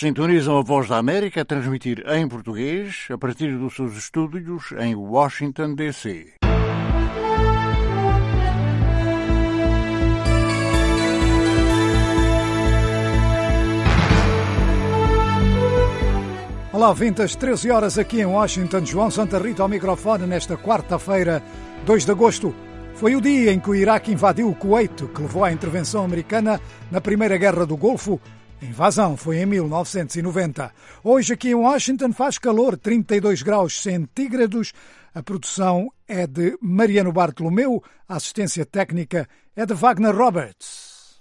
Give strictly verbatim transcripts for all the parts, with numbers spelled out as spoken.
Sintonizam a Voz da América a transmitir em português a partir dos seus estúdios em Washington, D C Olá, ouvintes, treze horas aqui em Washington. João Santa Rita ao microfone nesta quarta-feira, dois de agosto. Foi o dia em que o Iraque invadiu o Kuwait, que levou à intervenção americana na Primeira Guerra do Golfo. A invasão foi em mil novecentos e noventa. Hoje aqui em Washington faz calor, trinta e dois graus centígrados. A produção é de Mariano Bartolomeu, a assistência técnica é de Wagner Roberts.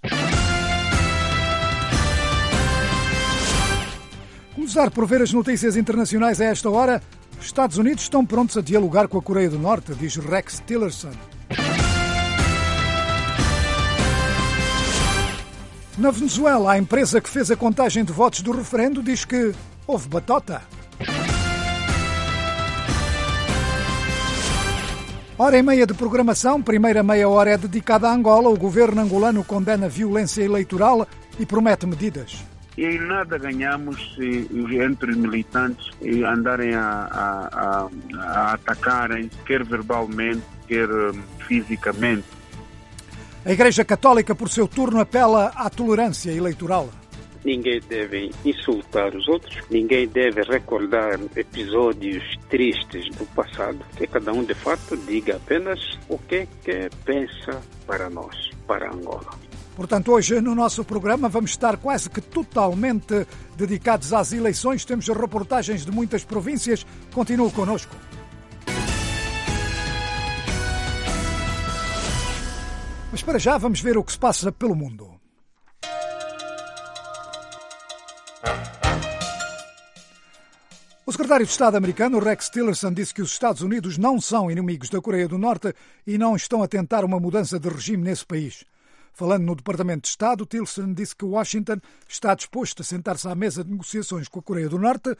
Começar por ver as notícias internacionais a esta hora. Os Estados Unidos estão prontos a dialogar com a Coreia do Norte, diz Rex Tillerson. Na Venezuela, a empresa que fez a contagem de votos do referendo diz que houve batota. Hora e meia de programação. Primeira meia hora é dedicada a Angola. O governo angolano condena a violência eleitoral e promete medidas. E em nada ganhamos se, entre os militantes andarem a, a, a, a atacarem, quer verbalmente, quer um, fisicamente. A Igreja Católica, por seu turno, apela à tolerância eleitoral. Ninguém deve insultar os outros, ninguém deve recordar episódios tristes do passado. Que cada um, de fato, diga apenas o que, que pensa para nós, para Angola. Portanto, hoje no nosso programa vamos estar quase que totalmente dedicados às eleições. Temos reportagens de muitas províncias. Continue connosco. Mas para já vamos ver o que se passa pelo mundo. O secretário de Estado americano, Rex Tillerson, disse que os Estados Unidos não são inimigos da Coreia do Norte e não estão a tentar uma mudança de regime nesse país. Falando no Departamento de Estado, Tillerson disse que Washington está disposto a sentar-se à mesa de negociações com a Coreia do Norte,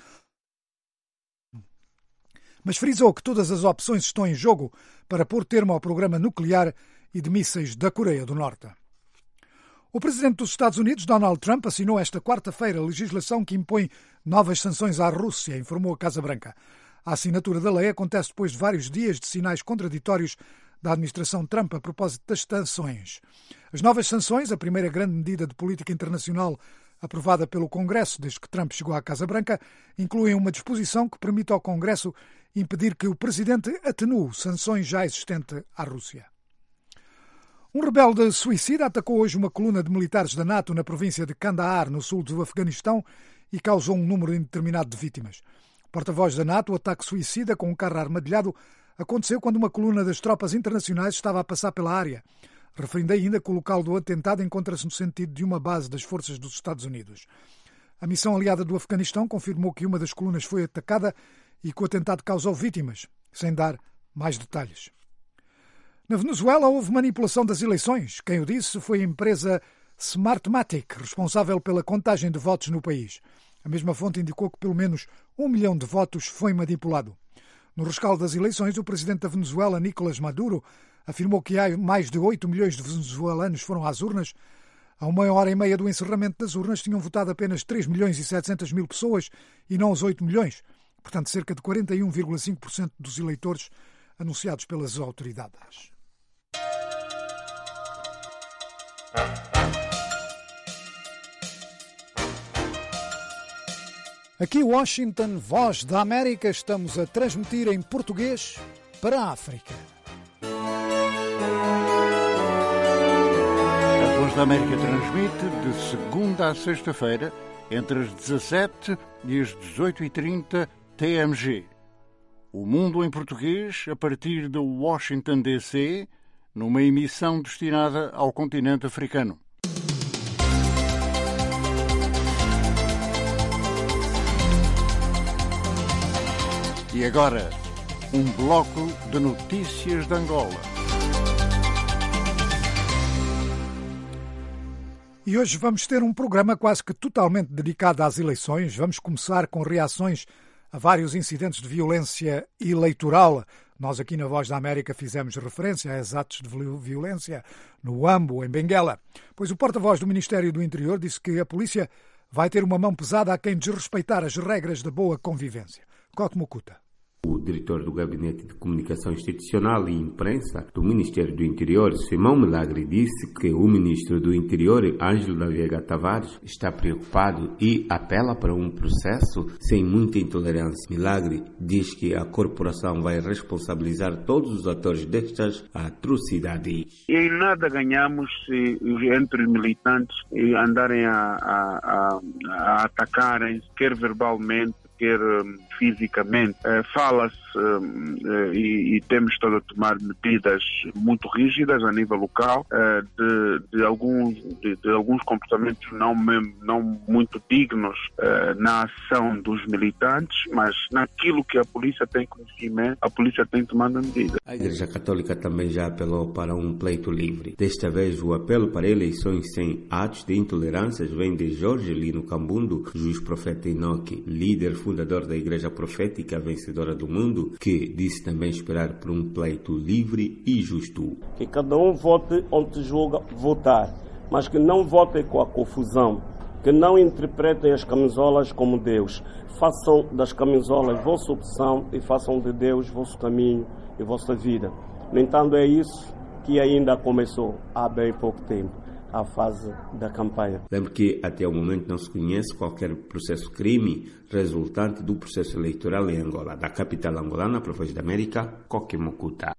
mas frisou que todas as opções estão em jogo para pôr termo ao programa nuclear e de mísseis da Coreia do Norte. O presidente dos Estados Unidos, Donald Trump, assinou esta quarta-feira a legislação que impõe novas sanções à Rússia, informou a Casa Branca. A assinatura da lei acontece depois de vários dias de sinais contraditórios da administração Trump a propósito das sanções. As novas sanções, a primeira grande medida de política internacional aprovada pelo Congresso desde que Trump chegou à Casa Branca, incluem uma disposição que permite ao Congresso impedir que o presidente atenue sanções já existentes à Rússia. Um rebelde suicida atacou hoje uma coluna de militares da NATO na província de Kandahar, no sul do Afeganistão, e causou um número indeterminado de vítimas. Porta-voz da NATO, o ataque suicida com um carro armadilhado aconteceu quando uma coluna das tropas internacionais estava a passar pela área, referindo ainda que o local do atentado encontra-se no sentido de uma base das forças dos Estados Unidos. A missão aliada do Afeganistão confirmou que uma das colunas foi atacada e que o atentado causou vítimas, sem dar mais detalhes. Na Venezuela houve manipulação das eleições. Quem o disse foi a empresa Smartmatic, responsável pela contagem de votos no país. A mesma fonte indicou que pelo menos um milhão de votos foi manipulado. No rescaldo das eleições, o presidente da Venezuela, Nicolás Maduro, afirmou que há mais de oito milhões de venezuelanos foram às urnas. A uma hora e meia do encerramento das urnas tinham votado apenas três milhões e setecentas mil pessoas e não os oito milhões. Portanto, cerca de quarenta e um vírgula cinco por cento dos eleitores anunciados pelas autoridades. Aqui Washington, Voz da América, estamos a transmitir em português para a África. A Voz da América transmite de segunda a sexta-feira, entre as dezassete e as dezoito e trinta T M G. O mundo em português, a partir de Washington, D C, numa emissão destinada ao continente africano. E agora, um bloco de notícias de Angola. E hoje vamos ter um programa quase que totalmente dedicado às eleições. Vamos começar com reações a vários incidentes de violência eleitoral. Nós aqui na Voz da América fizemos referência a esses atos de violência no Huambo, em Benguela. Pois o porta-voz do Ministério do Interior disse que a polícia vai ter uma mão pesada a quem desrespeitar as regras da boa convivência. Coque Mukuta. O diretor do Gabinete de Comunicação Institucional e Imprensa do Ministério do Interior, Simão Milagre, disse que o ministro do Interior, Ângelo da Veiga Tavares, está preocupado e apela para um processo sem muita intolerância. Milagre diz que a corporação vai responsabilizar todos os atores destas atrocidades. E em nada ganhamos se entre os militantes andarem a, a, a, a atacarem, quer verbalmente, quer um, fisicamente. Uh, Fala-se um, uh, e, e temos estado a tomar medidas muito rígidas a nível local uh, de, de, alguns, de, de alguns comportamentos não, não muito dignos uh, na ação dos militantes, mas naquilo que a polícia tem conhecimento, a polícia tem tomado medidas. A Igreja Católica também já apelou para um pleito livre. Desta vez, o apelo para eleições sem atos de intolerância vem de Jorge Lino Cambundo, juiz profeta Enoque, líder fundador da Igreja Profética Vencedora do Mundo, que disse também esperar por um pleito livre e justo. Que cada um vote onde julga votar, mas que não votem com a confusão, que não interpretem as camisolas como Deus. Façam das camisolas vossa opção e façam de Deus vosso caminho e vossa vida. No entanto, é isso que ainda começou há bem pouco tempo. A fase da campanha. Lembro que até o momento não se conhece qualquer processo-crime resultante do processo eleitoral em Angola. Da capital angolana, para a Voz da América, Coque Mukuta.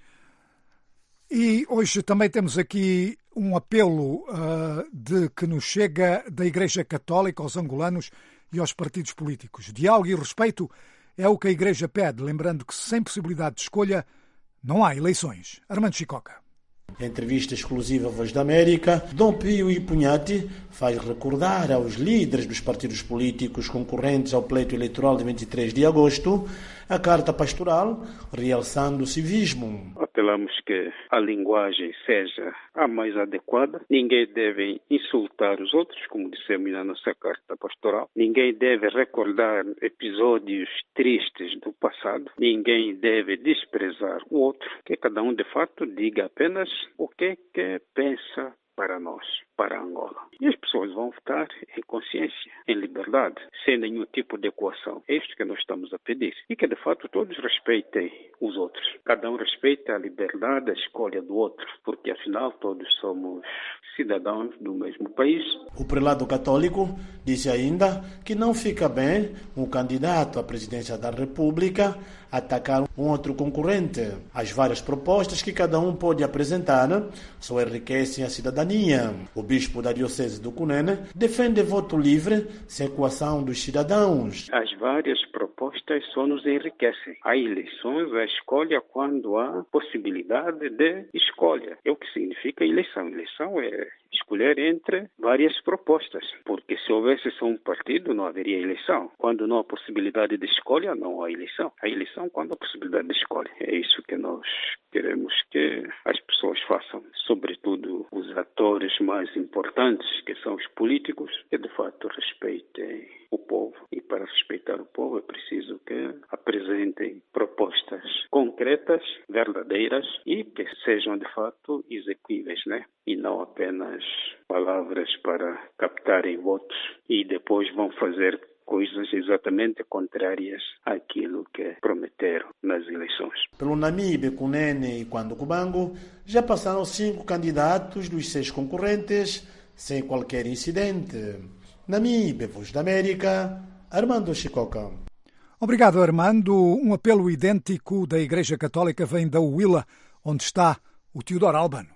E hoje também temos aqui um apelo uh, de que nos chega da Igreja Católica aos angolanos e aos partidos políticos. Diálogo e respeito é o que a Igreja pede, lembrando que sem possibilidade de escolha não há eleições. Armando Chicoca. Em entrevista exclusiva à Voz da América, Dom Pio Ipunhati faz recordar aos líderes dos partidos políticos concorrentes ao pleito eleitoral de vinte e três de agosto a carta pastoral, realçando o civismo. Apelamos que a linguagem seja a mais adequada. Ninguém deve insultar os outros, como dissemos na nossa carta pastoral. Ninguém deve recordar episódios tristes do passado. Ninguém deve desprezar o outro. Que cada um, de fato, diga apenas o que é que pensa para nós, para Angola. E as pessoas vão votar em consciência, em liberdade, sem nenhum tipo de equação. É isto que nós estamos a pedir. E que, de fato, todos respeitem os outros. Cada um respeita a liberdade, a escolha do outro, porque, afinal, todos somos cidadãos do mesmo país. O prelado católico disse ainda que não fica bem um candidato à presidência da República atacar um outro concorrente. As várias propostas que cada um pode apresentar só enriquecem a cidadania. O bispo da Diocese do Cunene defende voto livre sem equação dos cidadãos. As várias propostas só nos enriquecem. Há eleições, a escolha quando há possibilidade de escolha. É o que significa eleição. Eleição é escolher entre várias propostas, porque se houvesse só um partido, não haveria eleição. Quando não há possibilidade de escolha, não há eleição. A eleição quando há possibilidade de escolha. É isso que nós queremos que as pessoas façam, sobretudo os atores mais importantes, que são os políticos, que de fato respeitem o povo. E para respeitar o povo é preciso que apresentem propostas concretas, verdadeiras e que sejam de fato execuíveis, né? E não apenas palavras para captarem votos e depois vão fazer coisas exatamente contrárias àquilo que prometeram nas eleições. Pelo Namibe, Cunene e Quando-Cubango, já passaram cinco candidatos dos seis concorrentes sem qualquer incidente. Namibe, Voz da América, Armando Chicoca. Obrigado, Armando. Um apelo idêntico da Igreja Católica vem da Huila, onde está o Teodoro Albano.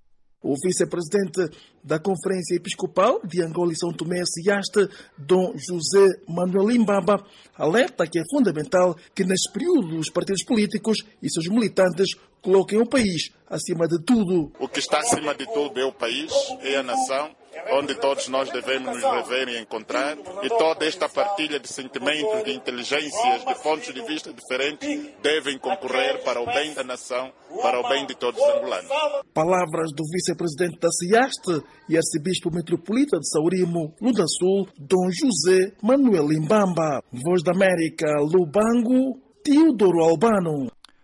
O vice-presidente da Conferência Episcopal de Angola e São Tomé e Ciaste, Dom José Manuel Imbamba, alerta que é fundamental que neste período os partidos políticos e seus militantes coloquem o país acima de tudo. O que está acima de tudo é o país, é a nação, onde todos nós devemos nos rever e encontrar, e toda esta partilha de sentimentos, de inteligências, de pontos de vista diferentes devem concorrer para o bem da nação, para o bem de todos os angolanos. Palavras do vice-presidente da Ciaste e arcebispo metropolita de Saurimo, Luda Sul, Dom José Manuel Imbamba. Voz da América, Lubango, Teodoro Albano.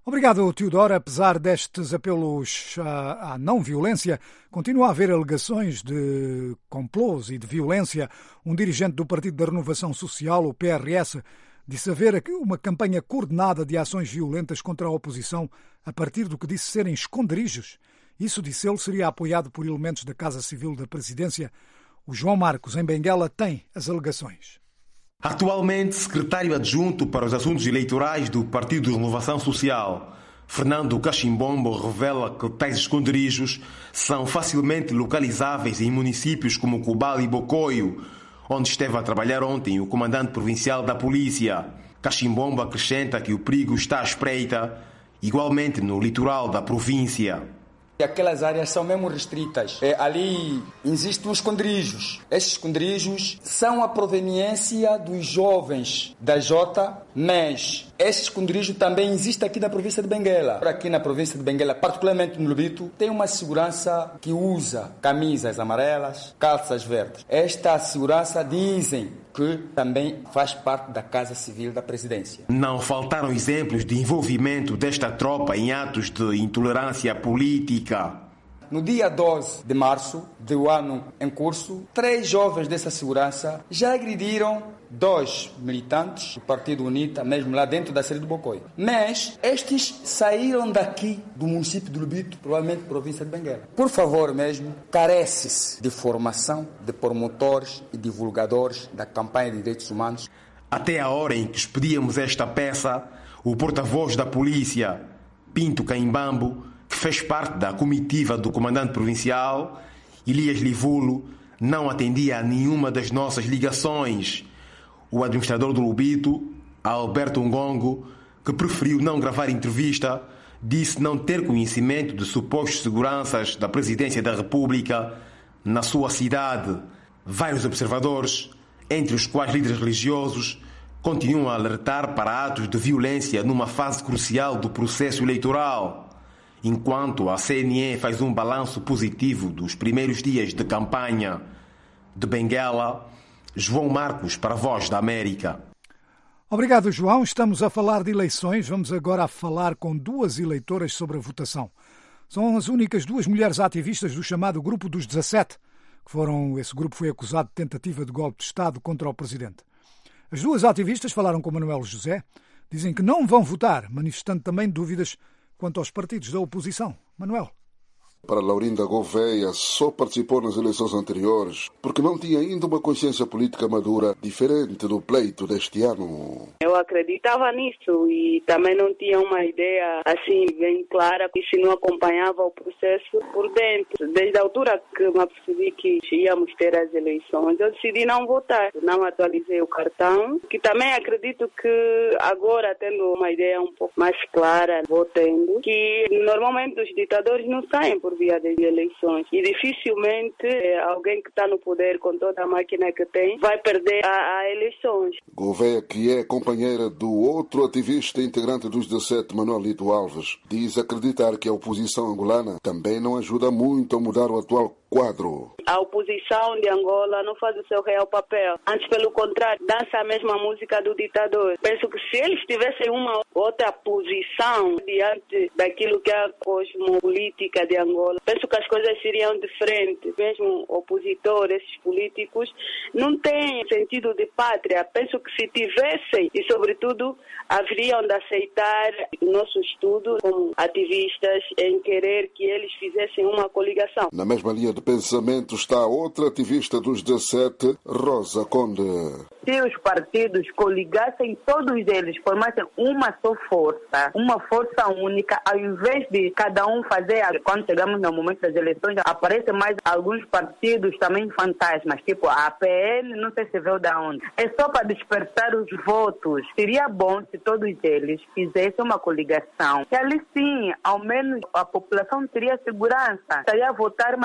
Obrigado, Teodoro. Apesar destes apelos à, à não violência, continua a haver alegações de complôs e de violência. Um dirigente do Partido da Renovação Social, o P R S, disse haver uma campanha coordenada de ações violentas contra a oposição a partir do que disse serem esconderijos. Isso, disse ele, seria apoiado por elementos da Casa Civil da Presidência. O João Marcos, em Benguela, tem as alegações. Atualmente, secretário adjunto para os assuntos eleitorais do Partido de Renovação Social, Fernando Cachimbombo, revela que tais esconderijos são facilmente localizáveis em municípios como Cubal e Bocoio, onde esteve a trabalhar ontem o comandante provincial da polícia. Cachimbombo acrescenta que o perigo está à espreita, igualmente no litoral da província. Aquelas áreas são mesmo restritas. É, ali existem os esconderijos. Esses esconderijos são a proveniência dos jovens da Jota, mas esse esconderijo também existe aqui na província de Benguela. Aqui na província de Benguela, particularmente no Lubito, tem uma segurança que usa camisas amarelas, calças verdes. Esta segurança dizem que também faz parte da Casa Civil da Presidência. Não faltaram exemplos de envolvimento desta tropa em atos de intolerância política. No dia doze de março do ano em curso, três jovens dessa segurança já agrediram dois militantes do Partido UNITA, mesmo lá dentro da sede do Bocoio. Mas estes saíram daqui, do município de Lubito, provavelmente província de Benguela. Por favor mesmo, carece-se de formação de promotores e divulgadores da campanha de direitos humanos. Até a hora em que expedíamos esta peça, o porta-voz da polícia, Pinto Caimbambo, que fez parte da comitiva do comandante provincial, Elias Livulo, não atendia a nenhuma das nossas ligações. O administrador do Lubito, Alberto Ngongo, que preferiu não gravar entrevista, disse não ter conhecimento de supostos seguranças da Presidência da República na sua cidade. Vários observadores, entre os quais líderes religiosos, continuam a alertar para atos de violência numa fase crucial do processo eleitoral, enquanto a C N E faz um balanço positivo dos primeiros dias de campanha. De Benguela, João Marcos para a Voz da América. Obrigado, João. Estamos a falar de eleições. Vamos agora a falar com duas eleitoras sobre a votação. São as únicas duas mulheres ativistas do chamado Grupo dos dezassete, que foram, esse grupo foi acusado de tentativa de golpe de Estado contra o Presidente. As duas ativistas falaram com Manuel José, dizem que não vão votar, manifestando também dúvidas quanto aos partidos da oposição. Manuel. Para Laurinda Gouveia, só participou nas eleições anteriores porque não tinha ainda uma consciência política madura diferente do pleito deste ano. Eu acreditava nisso e também não tinha uma ideia assim bem clara e se não acompanhava o processo por dentro. Desde a altura que me apercebi que íamos ter as eleições, eu decidi não votar. Não atualizei o cartão, que também acredito que agora, tendo uma ideia um pouco mais clara, vou tendo, que normalmente os ditadores não saem por via das eleições e dificilmente é, alguém que está no poder com toda a máquina que tem vai perder as eleições. Gouveia, que é companheira do outro ativista integrante dos dezassete, Manuel Lito Alves, diz acreditar que a oposição angolana também não ajuda muito a mudar o atual quadro. A oposição de Angola não faz o seu real papel. Antes, pelo contrário, dança a mesma música do ditador. Penso que se eles tivessem uma outra posição diante daquilo que é a cosmopolítica de Angola, penso que as coisas seriam diferentes. Mesmo opositores, esses políticos, não têm sentido de pátria. Penso que se tivessem, e sobretudo, haveriam de aceitar o nosso estudo como ativistas em querer que eles fizessem uma coligação. Na mesma linha de pensamento está outra ativista dos dezassete, Rosa Conde. Se os partidos coligassem, todos eles formassem uma só força, uma força única, ao invés de cada um fazer, quando chegamos no momento das eleições, aparecem mais alguns partidos também fantasmas, tipo a A P N, não sei se veio da onde. É só para despertar os votos. Seria bom se todos eles fizessem uma coligação. E ali sim, ao menos a população teria segurança, estaria a votar, mas com confiança.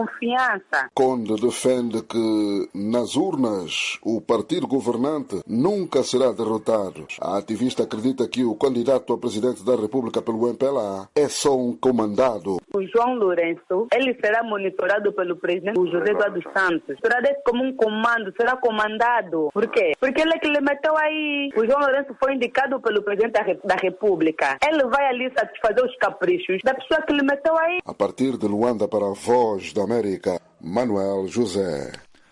confiança. Conde defende que nas urnas o partido governante nunca será derrotado. A ativista acredita que o candidato a presidente da República pelo M P L A é só um comandado. O João Lourenço, ele será monitorado pelo presidente José Eduardo Santos. Será desse como um comando, será comandado. Por quê? Porque ele é que lhe meteu aí. O João Lourenço foi indicado pelo presidente da República. Ele vai ali satisfazer os caprichos da pessoa que lhe meteu aí. A partir de Luanda para a Voz da América, Manuel José.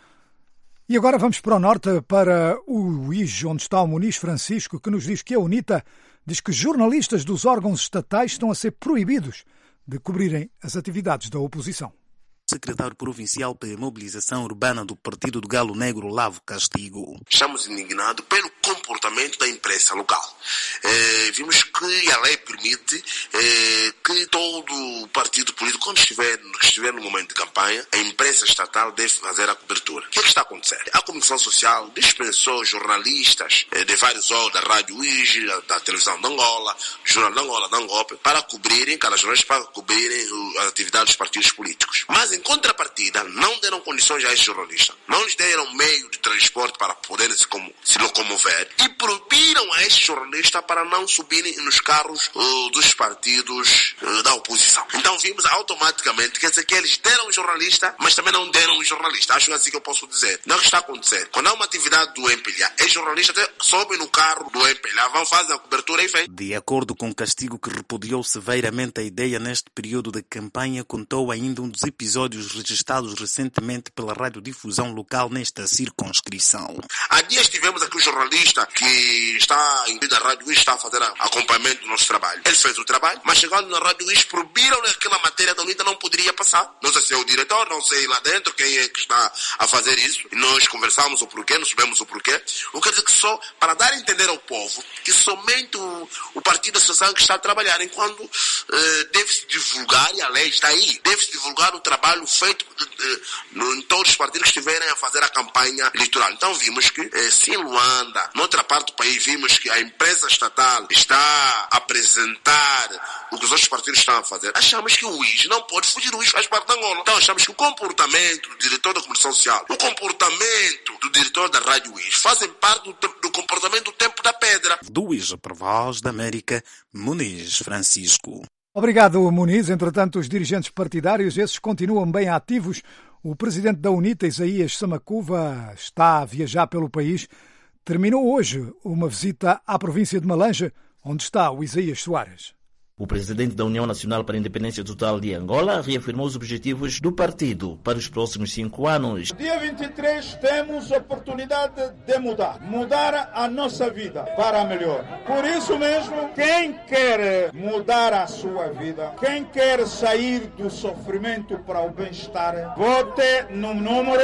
E agora vamos para o norte, para o I J, onde está o Muniz Francisco, que nos diz que a UNITA diz que jornalistas dos órgãos estatais estão a ser proibidos de cobrirem as atividades da oposição. Secretário Provincial para a Mobilização Urbana do Partido do Galo Negro, Lavo Castigo. Estamos indignados pelo comportamento da imprensa local. É, vimos que a lei permite é, que todo partido político, quando estiver, estiver no momento de campanha, a imprensa estatal deve fazer a cobertura. O que é que está acontecendo? A Comissão Social dispensou jornalistas é, de vários órgãos, da Rádio I G, da Televisão de Angola, do Jornal de Angola, da Angope, para cobrirem, cada jornalista para cobrirem as atividades dos partidos políticos. Mas em contrapartida, não deram condições a esses jornalistas, não lhes deram meio de transporte para poderem se, como, se locomover e proibiram a esses jornalistas para não subirem nos carros uh, dos partidos uh, da oposição. Então vimos automaticamente, quer dizer que eles deram o jornalista, mas também não deram o jornalista. Acho assim que eu posso dizer. Não é o que está acontecendo. Quando há uma atividade do M P L A, esses jornalistas até sobem no carro do M P L A, vão fazer a cobertura e vem. De acordo com o Castigo, que repudiou severamente a ideia neste período de campanha, contou ainda um dos episódios registrados recentemente pela radiodifusão local nesta circunscrição. Há dias tivemos aqui um jornalista que está em da Rádio I S, está a fazer acompanhamento do nosso trabalho. Ele fez o trabalho, mas chegando na Rádio I S, proibiram-lhe aquela matéria da UNITA, não poderia passar. Não sei se é o diretor, não sei lá dentro quem é que está a fazer isso. E nós conversamos o porquê, não sabemos o porquê. O que quer dizer que só para dar a entender ao povo que somente o, o Partido Social que está a trabalhar, enquanto eh, deve-se divulgar, e a lei está aí, deve-se divulgar o trabalho feito em todos os partidos que estiverem a fazer a campanha eleitoral. Então vimos que, eh, se em Luanda, noutra parte do país, vimos que a imprensa estatal está a apresentar o que os outros partidos estão a fazer, achamos que o I S não pode fugir, o I S faz parte da Angola. Então achamos que o comportamento do diretor da Comunicação Social, o comportamento do diretor da Rádio I S fazem parte do, do comportamento do tempo da pedra. Do I S para a Voz da América, Muniz Francisco. Obrigado, Muniz. Entretanto, os dirigentes partidários, esses continuam bem ativos. O presidente da UNITA, Isaías Samacuva, está a viajar pelo país. Terminou hoje uma visita à província de Malanje, onde está o Isaías Soares. O presidente da União Nacional para a Independência Total de Angola reafirmou os objetivos do partido para os próximos cinco anos. Dia vinte e três temos a oportunidade de mudar, mudar a nossa vida para melhor. Por isso mesmo, quem quer mudar a sua vida, quem quer sair do sofrimento para o bem-estar, vote no número...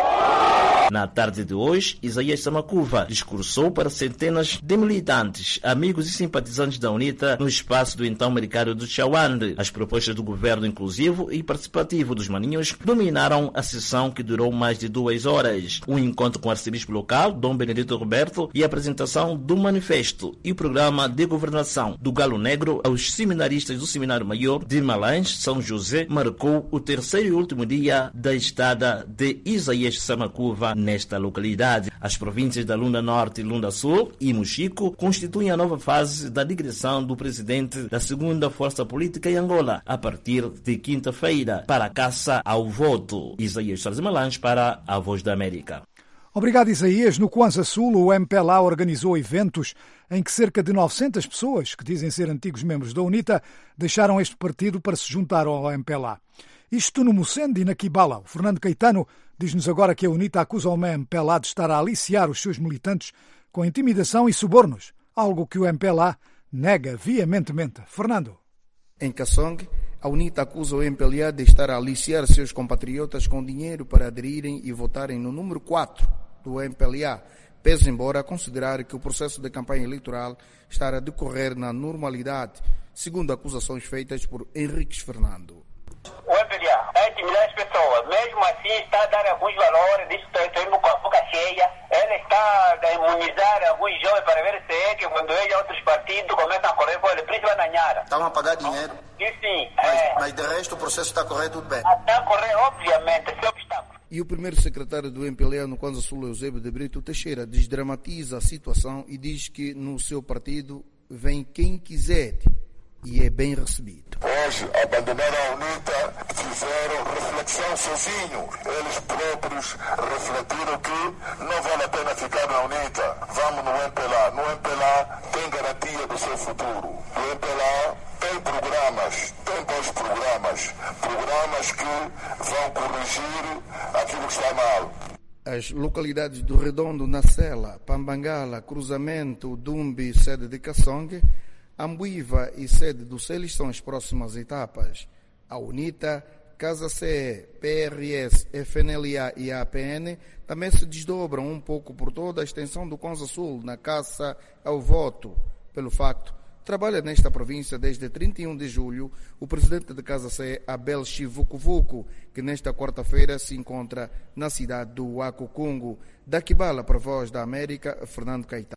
Na tarde de hoje, Isaías Samacuva discursou para centenas de militantes, amigos e simpatizantes da UNITA no espaço do então mercado do Chawande. As propostas do governo inclusivo e participativo dos maninhos dominaram a sessão, que durou mais de duas horas. Um encontro com o arcebispo local, Dom Benedito Roberto, e a apresentação do manifesto e o programa de governação do Galo Negro aos seminaristas do Seminário Maior de Malanje, São José, marcou o terceiro e último dia da estada de Isaías Samacuva nesta localidade. As províncias da Lunda Norte, Lunda Sul e Mochico constituem a nova fase da digressão do presidente da segunda força política em Angola, a partir de quinta-feira, para a caça ao voto. Isaías Soares Malanje para a Voz da América. Obrigado, Isaías. No Kwanza Sul, o M P L A organizou eventos em que cerca de novecentas pessoas, que dizem ser antigos membros da UNITA, deixaram este partido para se juntar ao M P L A. Isto no Mucende e na Kibala. O Fernando Caetano diz-nos agora que a UNITA acusa o M P L A de estar a aliciar os seus militantes com intimidação e subornos, algo que o M P L A nega veementemente. Fernando. Em Kassong, a UNITA acusa o M P L A de estar a aliciar seus compatriotas com dinheiro para aderirem e votarem no número quatro do M P L A, pese embora considerar que o processo de campanha eleitoral está a decorrer na normalidade, segundo acusações feitas por Henriques Fernando. O M P L A é intimidar as pessoas, mesmo assim está a dar alguns valores, diz que estou indo com a boca cheia, ele está a imunizar alguns jovens para ver se é que quando ele e outros partidos começam a correr com ele, principalmente na Nhara. estavam a pagar dinheiro. Sim, sim. Mas, é... mas de resto o processo está a correr tudo bem. Está a correr, obviamente, sem obstáculo. E o primeiro secretário do M P L A no Kwanza Sul, Eusébio de Brito Teixeira, desdramatiza a situação e diz que no seu partido vem quem quiser e é bem recebido. Hoje abandonaram a UNITA, fizeram reflexão sozinhos. Eles próprios refletiram que não vale a pena ficar na UNITA. Vamos no M P L A. No M P L A tem garantia do seu futuro. O M P L A tem programas, tem bons programas. Programas que vão corrigir aquilo que está mal. As localidades do Redondo, Nacela, Pambangala, Cruzamento, Dumbi, sede de Kassonge, Ambuiva e sede do Celis são as próximas etapas. A UNITA, Casa C E, P R S, F N L A e a A P N também se desdobram um pouco por toda a extensão do Kwanza Sul na caça ao voto. Pelo facto, trabalha nesta província desde trinta e um de julho o presidente de Casa C E, Abel Chivukuvuku, que nesta quarta-feira se encontra na cidade do Huacucungo. Da Kibala para a Voz da América, Fernando Caetano.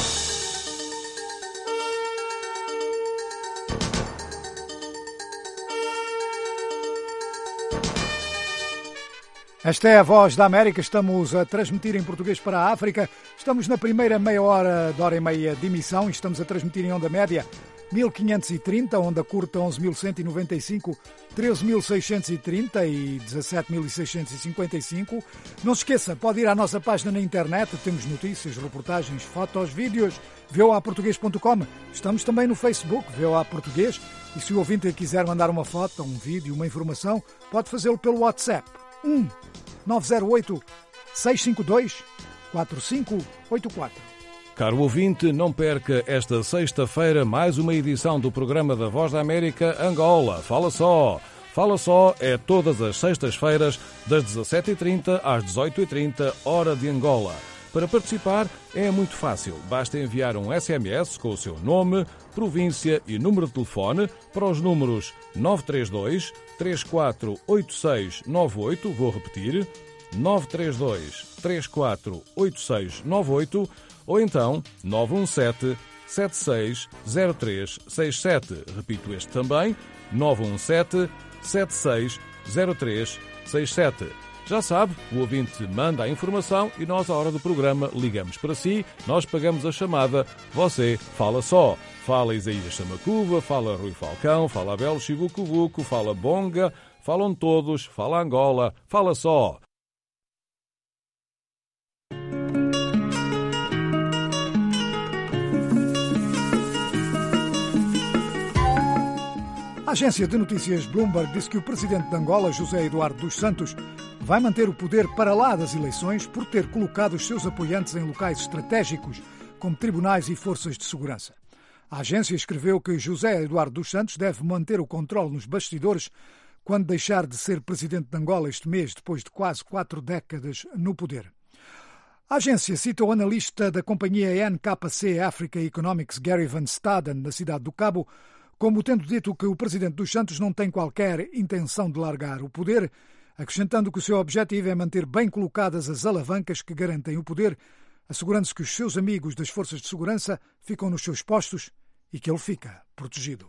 Esta é a Voz da América, estamos a transmitir em português para a África. Estamos na primeira meia hora, de hora e meia de emissão e estamos a transmitir em onda média mil quinhentos e trinta, onda curta onze mil cento e noventa e cinco, treze mil seiscentos e trinta e dezassete mil seiscentos e cinquenta e cinco. Não se esqueça, pode ir à nossa página na internet, temos notícias, reportagens, fotos, vídeos, v o a português ponto com. Estamos também no Facebook, V O A Português, e se o ouvinte quiser mandar uma foto, um vídeo, uma informação, pode fazê-lo pelo WhatsApp. um nove zero oito, seis cinco dois, quatro cinco oito quatro. Caro ouvinte, não perca esta sexta-feira mais uma edição do programa da Voz da América Angola. Fala só! Fala só é todas as sextas-feiras das dezassete e trinta às dezoito e trinta, hora de Angola. Para participar é muito fácil. Basta enviar um S M S com o seu nome, província e número de telefone para os números nove três dois, três quatro oito seis nove oito, vou repetir, nove três dois, três quatro oito seis nove oito, ou então nove um sete, sete seis zero três seis sete. Repito este também, nove um sete, sete seis zero três seis sete. Já sabe, o ouvinte manda a informação e nós, à hora do programa, ligamos para si, nós pagamos a chamada, você fala só. Fala Isaías Samacuva, fala Rui Falcão, fala Abel Chivukuvuku, fala Bonga, falam todos, fala Angola, fala só. A agência de notícias Bloomberg disse que o presidente de Angola, José Eduardo dos Santos, vai manter o poder para lá das eleições por ter colocado os seus apoiantes em locais estratégicos, como tribunais e forças de segurança. A agência escreveu que José Eduardo dos Santos deve manter o controle nos bastidores quando deixar de ser presidente de Angola este mês, depois de quase quatro décadas no poder. A agência cita o analista da companhia N K C Africa Economics, Gary Van Staden, na cidade do Cabo, como tendo dito que o presidente dos Santos não tem qualquer intenção de largar o poder, acrescentando que o seu objetivo é manter bem colocadas as alavancas que garantem o poder, assegurando-se que os seus amigos das forças de segurança ficam nos seus postos e que ele fica protegido.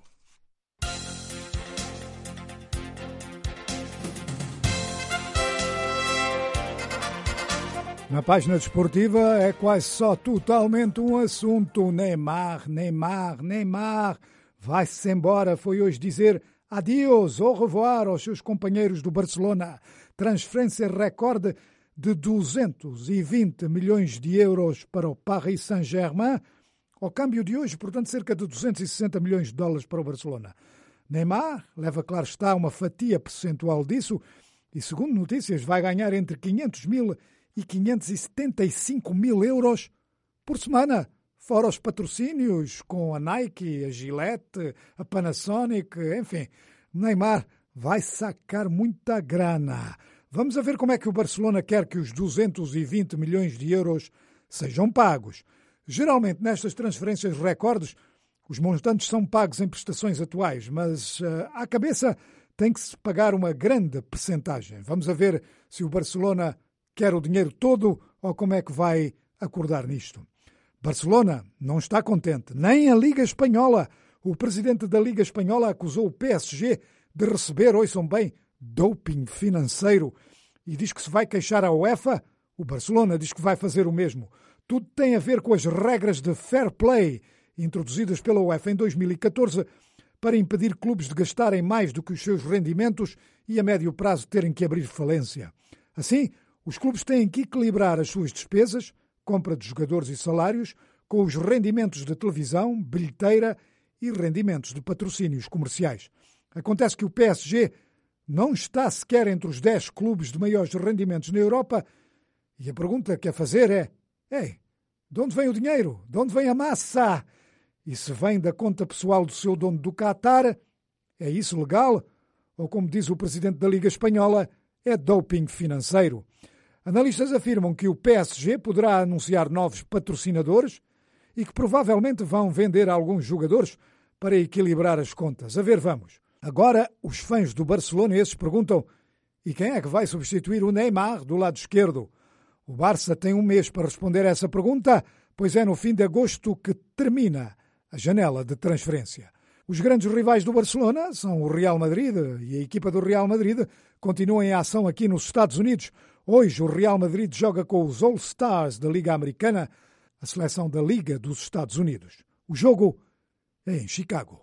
Na página desportiva é quase só totalmente um assunto. Neymar, Neymar, Neymar. Vai-se embora, foi hoje dizer adiós, au revoir aos seus companheiros do Barcelona. Transferência recorde de duzentos e vinte milhões de euros para o Paris Saint-Germain. Ao câmbio de hoje, portanto, cerca de duzentos e sessenta milhões de dólares para o Barcelona. Neymar leva, claro está, uma fatia percentual disso e, segundo notícias, vai ganhar entre quinhentos mil e quinhentos e setenta e cinco mil euros por semana. Fora os patrocínios com a Nike, a Gillette, a Panasonic, enfim. Neymar vai sacar muita grana. Vamos a ver como é que o Barcelona quer que os duzentos e vinte milhões de euros sejam pagos. Geralmente, nestas transferências recordes, os montantes são pagos em prestações atuais, mas uh, à cabeça tem que se pagar uma grande percentagem. Vamos a ver se o Barcelona quer o dinheiro todo ou como é que vai acordar nisto. Barcelona não está contente, nem a Liga Espanhola. O presidente da Liga Espanhola acusou o P S G de receber, ouçam bem, doping financeiro e diz que se vai queixar à UEFA. O Barcelona diz que vai fazer o mesmo. Tudo tem a ver com as regras de fair play introduzidas pela UEFA em dois mil e catorze para impedir clubes de gastarem mais do que os seus rendimentos e a médio prazo terem que abrir falência. Assim, os clubes têm que equilibrar as suas despesas, compra de jogadores e salários, com os rendimentos de televisão, bilheteira e rendimentos de patrocínios comerciais. Acontece que o P S G não está sequer entre os dez clubes de maiores rendimentos na Europa e a pergunta que a fazer é: ei, de onde vem o dinheiro? De onde vem a massa? E se vem da conta pessoal do seu dono do Qatar, é isso legal? Ou, como diz o presidente da Liga Espanhola, é doping financeiro? Analistas afirmam que o P S G poderá anunciar novos patrocinadores e que provavelmente vão vender alguns jogadores para equilibrar as contas. A ver, vamos. Agora, os fãs do Barcelona esses perguntam: e quem é que vai substituir o Neymar do lado esquerdo? O Barça tem um mês para responder a essa pergunta, pois é no fim de agosto que termina a janela de transferência. Os grandes rivais do Barcelona são o Real Madrid e a equipa do Real Madrid continua em ação aqui nos Estados Unidos. Hoje o Real Madrid joga com os All-Stars da Liga Americana, a seleção da Liga dos Estados Unidos. O jogo é em Chicago.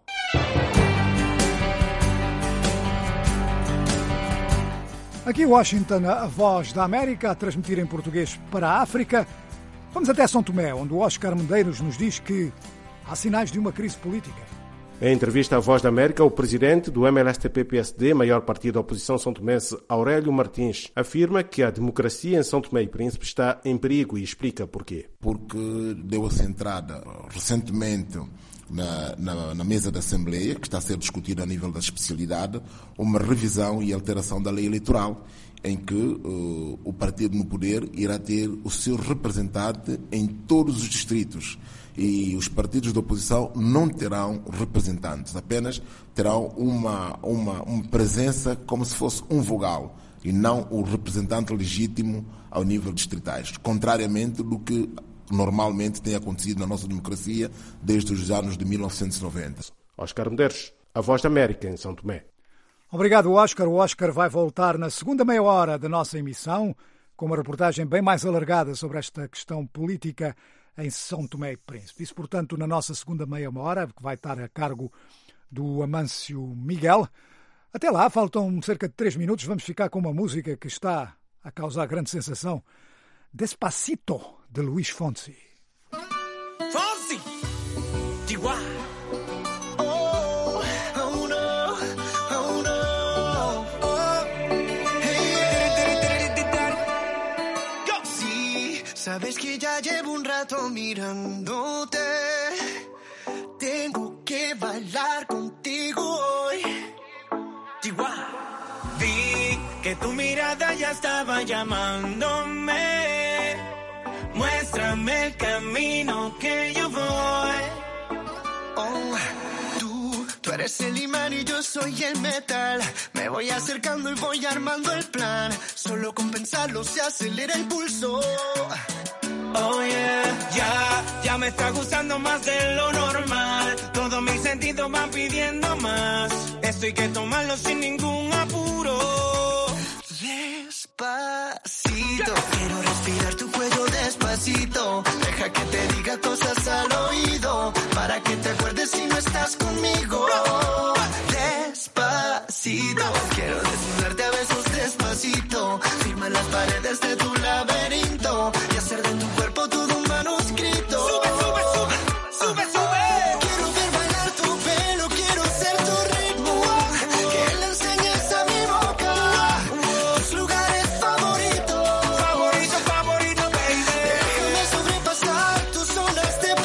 Aqui em Washington, a Voz da América, a transmitir em português para a África. Vamos até São Tomé, onde o Oscar Medeiros nos diz que há sinais de uma crise política. Em entrevista à Voz da América, o presidente do M L S T P P S D, maior partido da oposição são tomense, Aurélio Martins, afirma que a democracia em São Tomé e Príncipe está em perigo e explica porquê. Porque deu-se entrada recentemente na, na, na mesa da Assembleia, que está a ser discutida a nível da especialidade, uma revisão e alteração da lei eleitoral, em que uh, o partido no poder irá ter o seu representante em todos os distritos. E os partidos da oposição não terão representantes, apenas terão uma, uma, uma presença como se fosse um vogal e não o representante legítimo ao nível distritais, contrariamente do que normalmente tem acontecido na nossa democracia desde os anos de mil novecentos e noventa. Oscar Medeiros, a Voz da América em São Tomé. Obrigado, Oscar. O Oscar vai voltar na segunda meia hora da nossa emissão com uma reportagem bem mais alargada sobre esta questão política em São Tomé e Príncipe. Isso, portanto, na nossa segunda meia hora, que vai estar a cargo do Amâncio Miguel. Até lá, faltam cerca de três minutos. Vamos ficar com uma música que está a causar grande sensação. Despacito, de Luís Fonsi. Fonsi! Chihuahua! Sabes que ya llevo un rato mirándote. Tengo que bailar contigo hoy. Chihuahua. Vi que tu mirada ya estaba llamándome. Muéstrame el camino que yo voy. Oh, tú, tú eres el imán y yo soy el metal. Me voy acercando y voy armando el plan. Solo con pensarlo se acelera el pulso. Oh yeah, ya, ya me está gustando más de lo normal. Todos mis sentidos van pidiendo más. Esto hay que tomarlo sin ningún apuro. Despacito, quiero respirar tu cuello despacito. Deja que te diga cosas al oído, para que te acuerdes si no estás conmigo. Despacito, quiero desnudarte a besos despacito. Firma las paredes de tu laberinto y hacer de tu cuerpo todo un manuscrito. Sube, sube, sube, sube, sube. Quiero ver bailar tu pelo, quiero ser tu ritmo. Que le enseñes a mi boca tus lugares favoritos. Favorito, favorito, baby. Déjame sobrepasar tus zonas de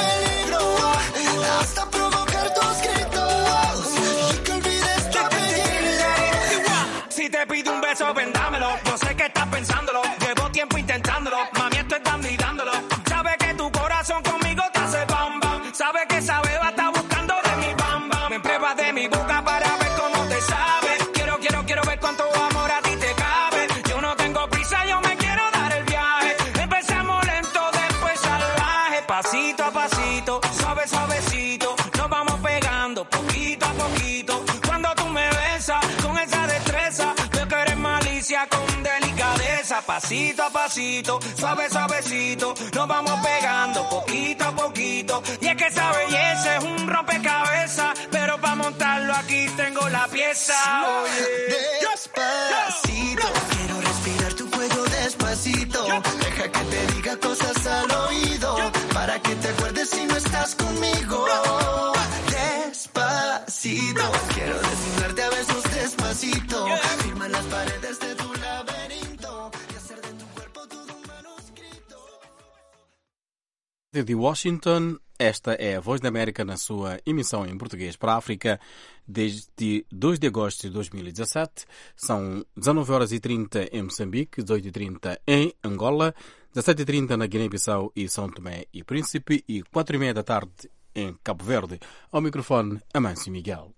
pasito a pasito, suave suavecito, nos vamos pegando poquito a poquito. Y es que esa belleza es un rompecabezas, pero para montarlo aquí tengo la pieza. Oye, despacito, quiero respirar tu cuello despacito. Deja que te diga cosas al oído, para que te acuerdes si no estás conmigo. Despacito, quiero desnudarte a besos despacito. Firma las paredes de tu laberinto y hacer de tu cuerpo todo un manuscrito. De Washington, esta é a Voz da América na sua emissão em português para a África desde dois de agosto de dois mil e dezassete. São dezanove horas e trinta em Moçambique, dezoito e trinta em Angola, dezassete e trinta na Guiné-Bissau e São Tomé e Príncipe e quatro e meia da tarde em Cabo Verde. Ao microfone, Amâncio Miguel.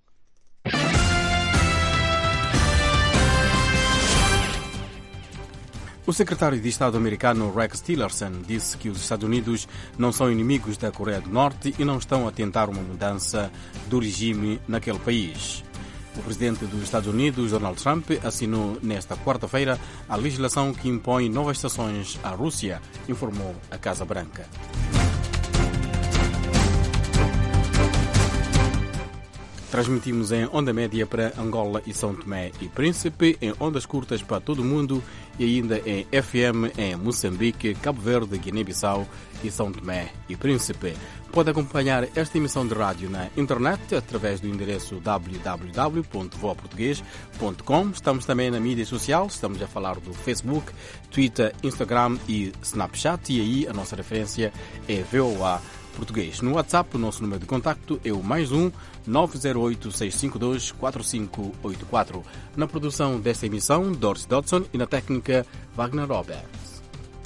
O secretário de Estado americano Rex Tillerson disse que os Estados Unidos não são inimigos da Coreia do Norte e não estão a tentar uma mudança do regime naquele país. O presidente dos Estados Unidos, Donald Trump, assinou nesta quarta-feira a legislação que impõe novas sanções à Rússia, informou a Casa Branca. Transmitimos em onda média para Angola e São Tomé e Príncipe, em ondas curtas para todo o mundo e ainda em F M em Moçambique, Cabo Verde, Guiné-Bissau e São Tomé e Príncipe. Pode acompanhar esta emissão de rádio na internet através do endereço w w w ponto voa português ponto com. Estamos também na mídia social, estamos a falar do Facebook, Twitter, Instagram e Snapchat e aí a nossa referência é V O A Português. No WhatsApp, o nosso número de contacto é o mais um nove zero oito, seis cinco dois, quatro cinco oito quatro. Na produção desta emissão, Doris Dodson e na técnica, Wagner Roberts.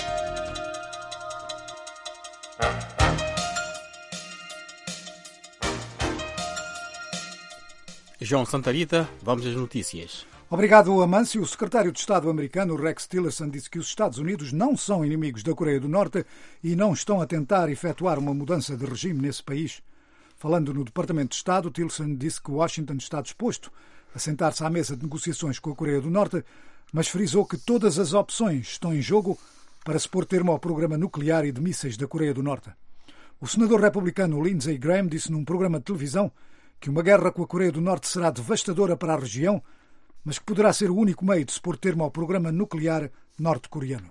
João Santarita, vamos às notícias. Obrigado, Amâncio. O secretário de Estado americano Rex Tillerson disse que os Estados Unidos não são inimigos da Coreia do Norte e não estão a tentar efetuar uma mudança de regime nesse país. Falando no Departamento de Estado, Tillerson disse que Washington está disposto a sentar-se à mesa de negociações com a Coreia do Norte, mas frisou que todas as opções estão em jogo para se pôr termo ao programa nuclear e de mísseis da Coreia do Norte. O senador republicano Lindsey Graham disse num programa de televisão que uma guerra com a Coreia do Norte será devastadora para a região, mas que poderá ser o único meio de se pôr termo ao programa nuclear norte-coreano.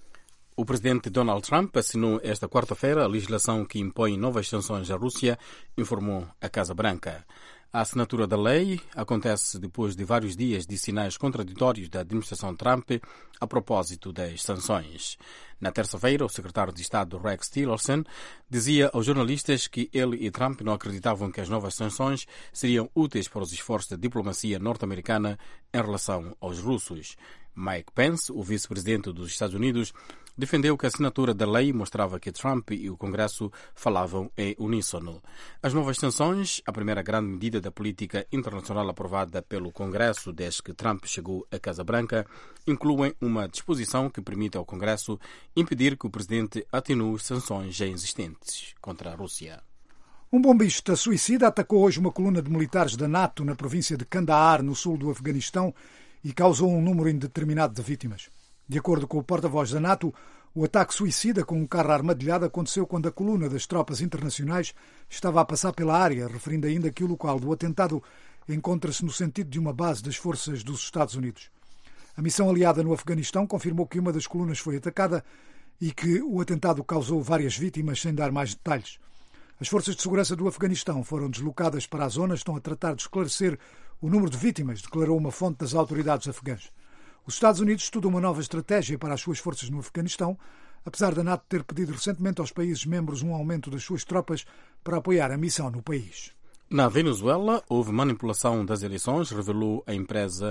O presidente Donald Trump assinou esta quarta-feira a legislação que impõe novas sanções à Rússia, informou a Casa Branca. A assinatura da lei acontece depois de vários dias de sinais contraditórios da administração Trump a propósito das sanções. Na terça-feira, o secretário de Estado Rex Tillerson dizia aos jornalistas que ele e Trump não acreditavam que as novas sanções seriam úteis para os esforços da diplomacia norte-americana em relação aos russos. Mike Pence, o vice-presidente dos Estados Unidos, defendeu que a assinatura da lei mostrava que Trump e o Congresso falavam em uníssono. As novas sanções, a primeira grande medida da política internacional aprovada pelo Congresso desde que Trump chegou à Casa Branca, incluem uma disposição que permite ao Congresso impedir que o presidente atenue sanções já existentes contra a Rússia. Um bombista suicida atacou hoje uma coluna de militares da NATO na província de Kandahar, no sul do Afeganistão, e causou um número indeterminado de vítimas. De acordo com o porta-voz da NATO, o ataque suicida com um carro armadilhado aconteceu quando a coluna das tropas internacionais estava a passar pela área, referindo ainda que o local do atentado encontra-se no sentido de uma base das forças dos Estados Unidos. A missão aliada no Afeganistão confirmou que uma das colunas foi atacada e que o atentado causou várias vítimas, sem dar mais detalhes. As forças de segurança do Afeganistão foram deslocadas para a zona, estão a tratar de esclarecer o número de vítimas, declarou uma fonte das autoridades afegãs. Os Estados Unidos estudam uma nova estratégia para as suas forças no Afeganistão, apesar da NATO ter pedido recentemente aos países membros um aumento das suas tropas para apoiar a missão no país. Na Venezuela, houve manipulação das eleições, revelou a empresa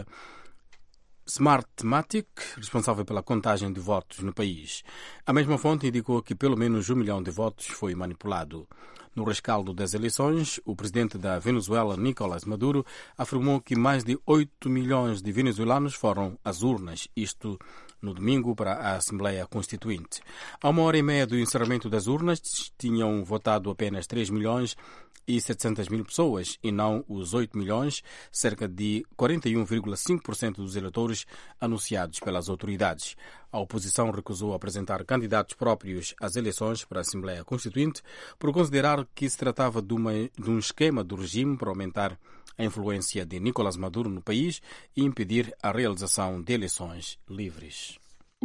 Smartmatic, responsável pela contagem de votos no país. A mesma fonte indicou que pelo menos um milhão de votos foi manipulado. No rescaldo das eleições, o presidente da Venezuela, Nicolás Maduro, afirmou que mais de oito milhões de venezuelanos foram às urnas, isto no domingo para a Assembleia Constituinte. A uma hora e meia do encerramento das urnas, tinham votado apenas três milhões e setecentas mil pessoas, e não os oito milhões, cerca de quarenta e um vírgula cinco por cento dos eleitores anunciados pelas autoridades. A oposição recusou apresentar candidatos próprios às eleições para a Assembleia Constituinte por considerar que se tratava de, uma, de um esquema do regime para aumentar a influência de Nicolás Maduro no país e impedir a realização de eleições livres.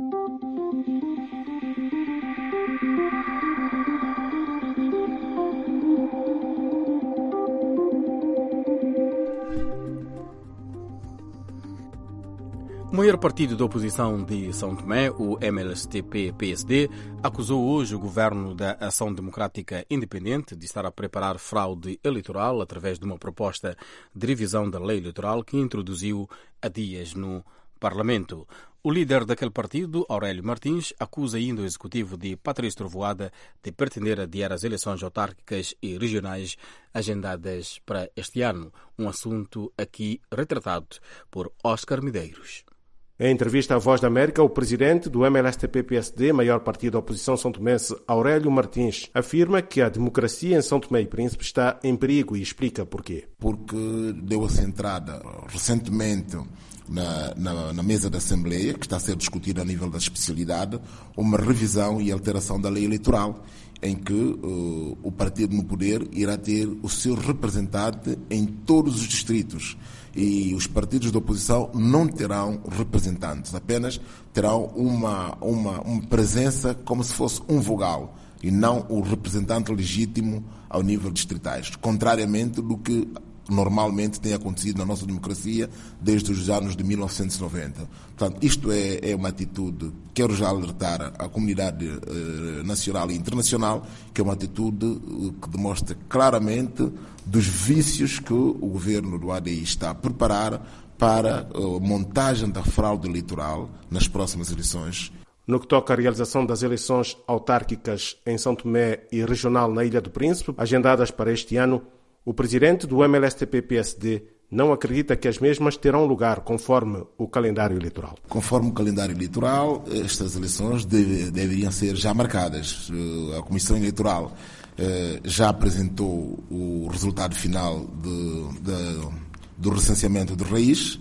O maior partido da oposição de São Tomé, o M L S T P P S D, acusou hoje o governo da Ação Democrática Independente de estar a preparar fraude eleitoral através de uma proposta de revisão da lei eleitoral que introduziu há dias no Parlamento. O líder daquele partido, Aurélio Martins, acusa ainda o executivo de Patrício Trovoada de pretender adiar as eleições autárquicas e regionais agendadas para este ano, um assunto aqui retratado por Oscar Medeiros. Em entrevista à Voz da América, o presidente do M L S T P P S D, maior partido da oposição são tomense, Aurélio Martins, afirma que a democracia em São Tomé e Príncipe está em perigo e explica porquê. Porque deu-se entrada recentemente na, na, na mesa da Assembleia, que está a ser discutida a nível da especialidade, uma revisão e alteração da lei eleitoral, em que uh, o partido no poder irá ter o seu representante em todos os distritos. E os partidos da oposição não terão representantes, apenas terão uma, uma, uma presença como se fosse um vogal e não o representante legítimo ao nível distritais, contrariamente do que normalmente tem acontecido na nossa democracia desde os anos de mil novecentos e noventa. Portanto, isto é, é uma atitude, quero já alertar a comunidade eh, nacional e internacional, que é uma atitude eh, que demonstra claramente dos vícios que o governo do A D I está a preparar para a eh, montagem da fraude eleitoral nas próximas eleições. No que toca à realização das eleições autárquicas em São Tomé e regional na Ilha do Príncipe, agendadas para este ano, o presidente do M L S T P P S D não acredita que as mesmas terão lugar conforme o calendário eleitoral. Conforme o calendário eleitoral, estas eleições deve, deveriam ser já marcadas. A Comissão Eleitoral eh, já apresentou o resultado final de, de, do recenseamento de raiz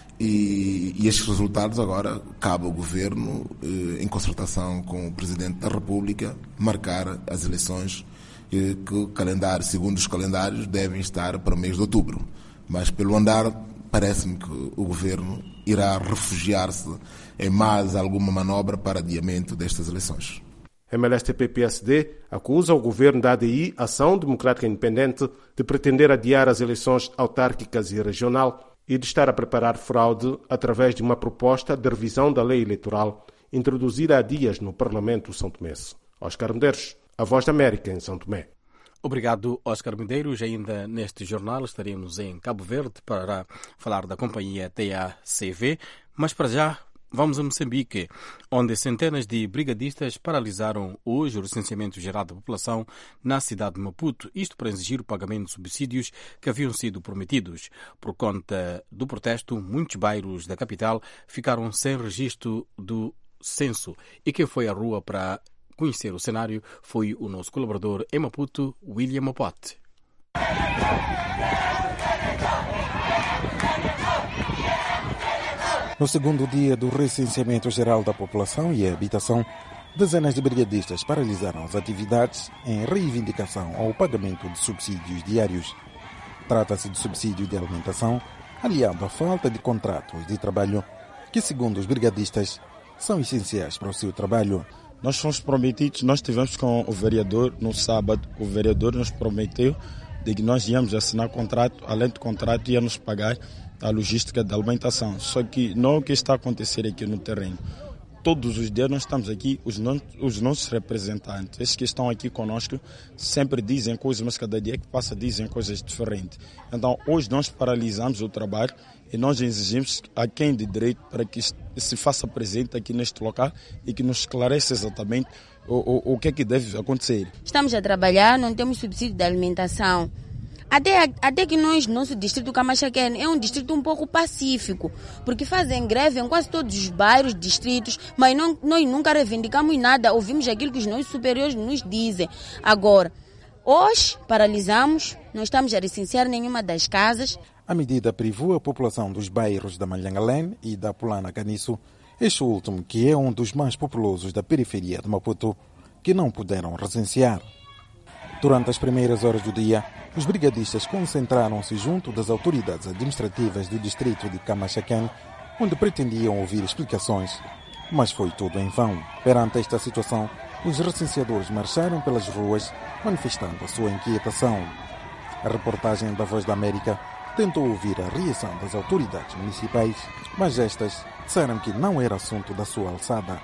e, e estes resultados agora cabe ao Governo, eh, em concertação com o Presidente da República, marcar as eleições que o calendário, segundo os calendários, devem estar para o mês de outubro. Mas, pelo andar, parece-me que o Governo irá refugiar-se em mais alguma manobra para adiamento destas eleições. M L S T P P S D acusa o governo da A D I, Ação Democrática Independente, de pretender adiar as eleições autárquicas e regional e de estar a preparar fraude através de uma proposta de revisão da lei eleitoral introduzida há dias no Parlamento São Tomense. Oscar Medeiros, a Voz da América em São Tomé. Obrigado, Oscar Medeiros. Ainda neste jornal estaremos em Cabo Verde para falar da companhia T A C V, mas para já vamos a Moçambique, onde centenas de brigadistas paralisaram hoje o recenseamento geral da população na cidade de Maputo, isto para exigir o pagamento de subsídios que haviam sido prometidos. Por conta do protesto, muitos bairros da capital ficaram sem registro do censo e quem foi à rua para conhecer o cenário foi o nosso colaborador em Maputo, William Mopote. No segundo dia do recenseamento geral da população e habitação, dezenas de brigadistas paralisaram as atividades em reivindicação ao pagamento de subsídios diários. Trata-se de subsídio de alimentação, aliado à falta de contratos de trabalho, que, segundo os brigadistas, são essenciais para o seu trabalho. Nós fomos prometidos, nós estivemos com o vereador no sábado, o vereador nos prometeu de que nós íamos assinar contrato, além do contrato ia nos pagar a logística da alimentação. Só que não é o que está a acontecer aqui no terreno. Todos os dias nós estamos aqui, os, non, os nossos representantes, esses que estão aqui conosco, sempre dizem coisas, mas cada dia que passa dizem coisas diferentes. Então hoje nós paralisamos o trabalho e nós exigimos a quem de direito para que se faça presente aqui neste local e que nos esclareça exatamente o, o, o que é que deve acontecer. Estamos a trabalhar, não temos subsídio de alimentação. Até, até que nós, nosso distrito Camachaquene é um distrito um pouco pacífico, porque fazem greve em quase todos os bairros, distritos, mas não, nós nunca reivindicamos nada, ouvimos aquilo que os nossos superiores nos dizem. Agora, hoje paralisamos, não estamos a licenciar nenhuma das casas. A medida privou a população dos bairros da Malhangalém e da Pulana Caniço Este último, que é um dos mais populosos da periferia de Maputo, que não puderam recensear. Durante as primeiras horas do dia, os brigadistas concentraram-se junto das autoridades administrativas do distrito de Camachaquén, onde pretendiam ouvir explicações, mas foi tudo em vão. Perante esta situação, os recenseadores marcharam pelas ruas, manifestando a sua inquietação. A reportagem da Voz da América tentou ouvir a reação das autoridades municipais, mas estas disseram que não era assunto da sua alçada.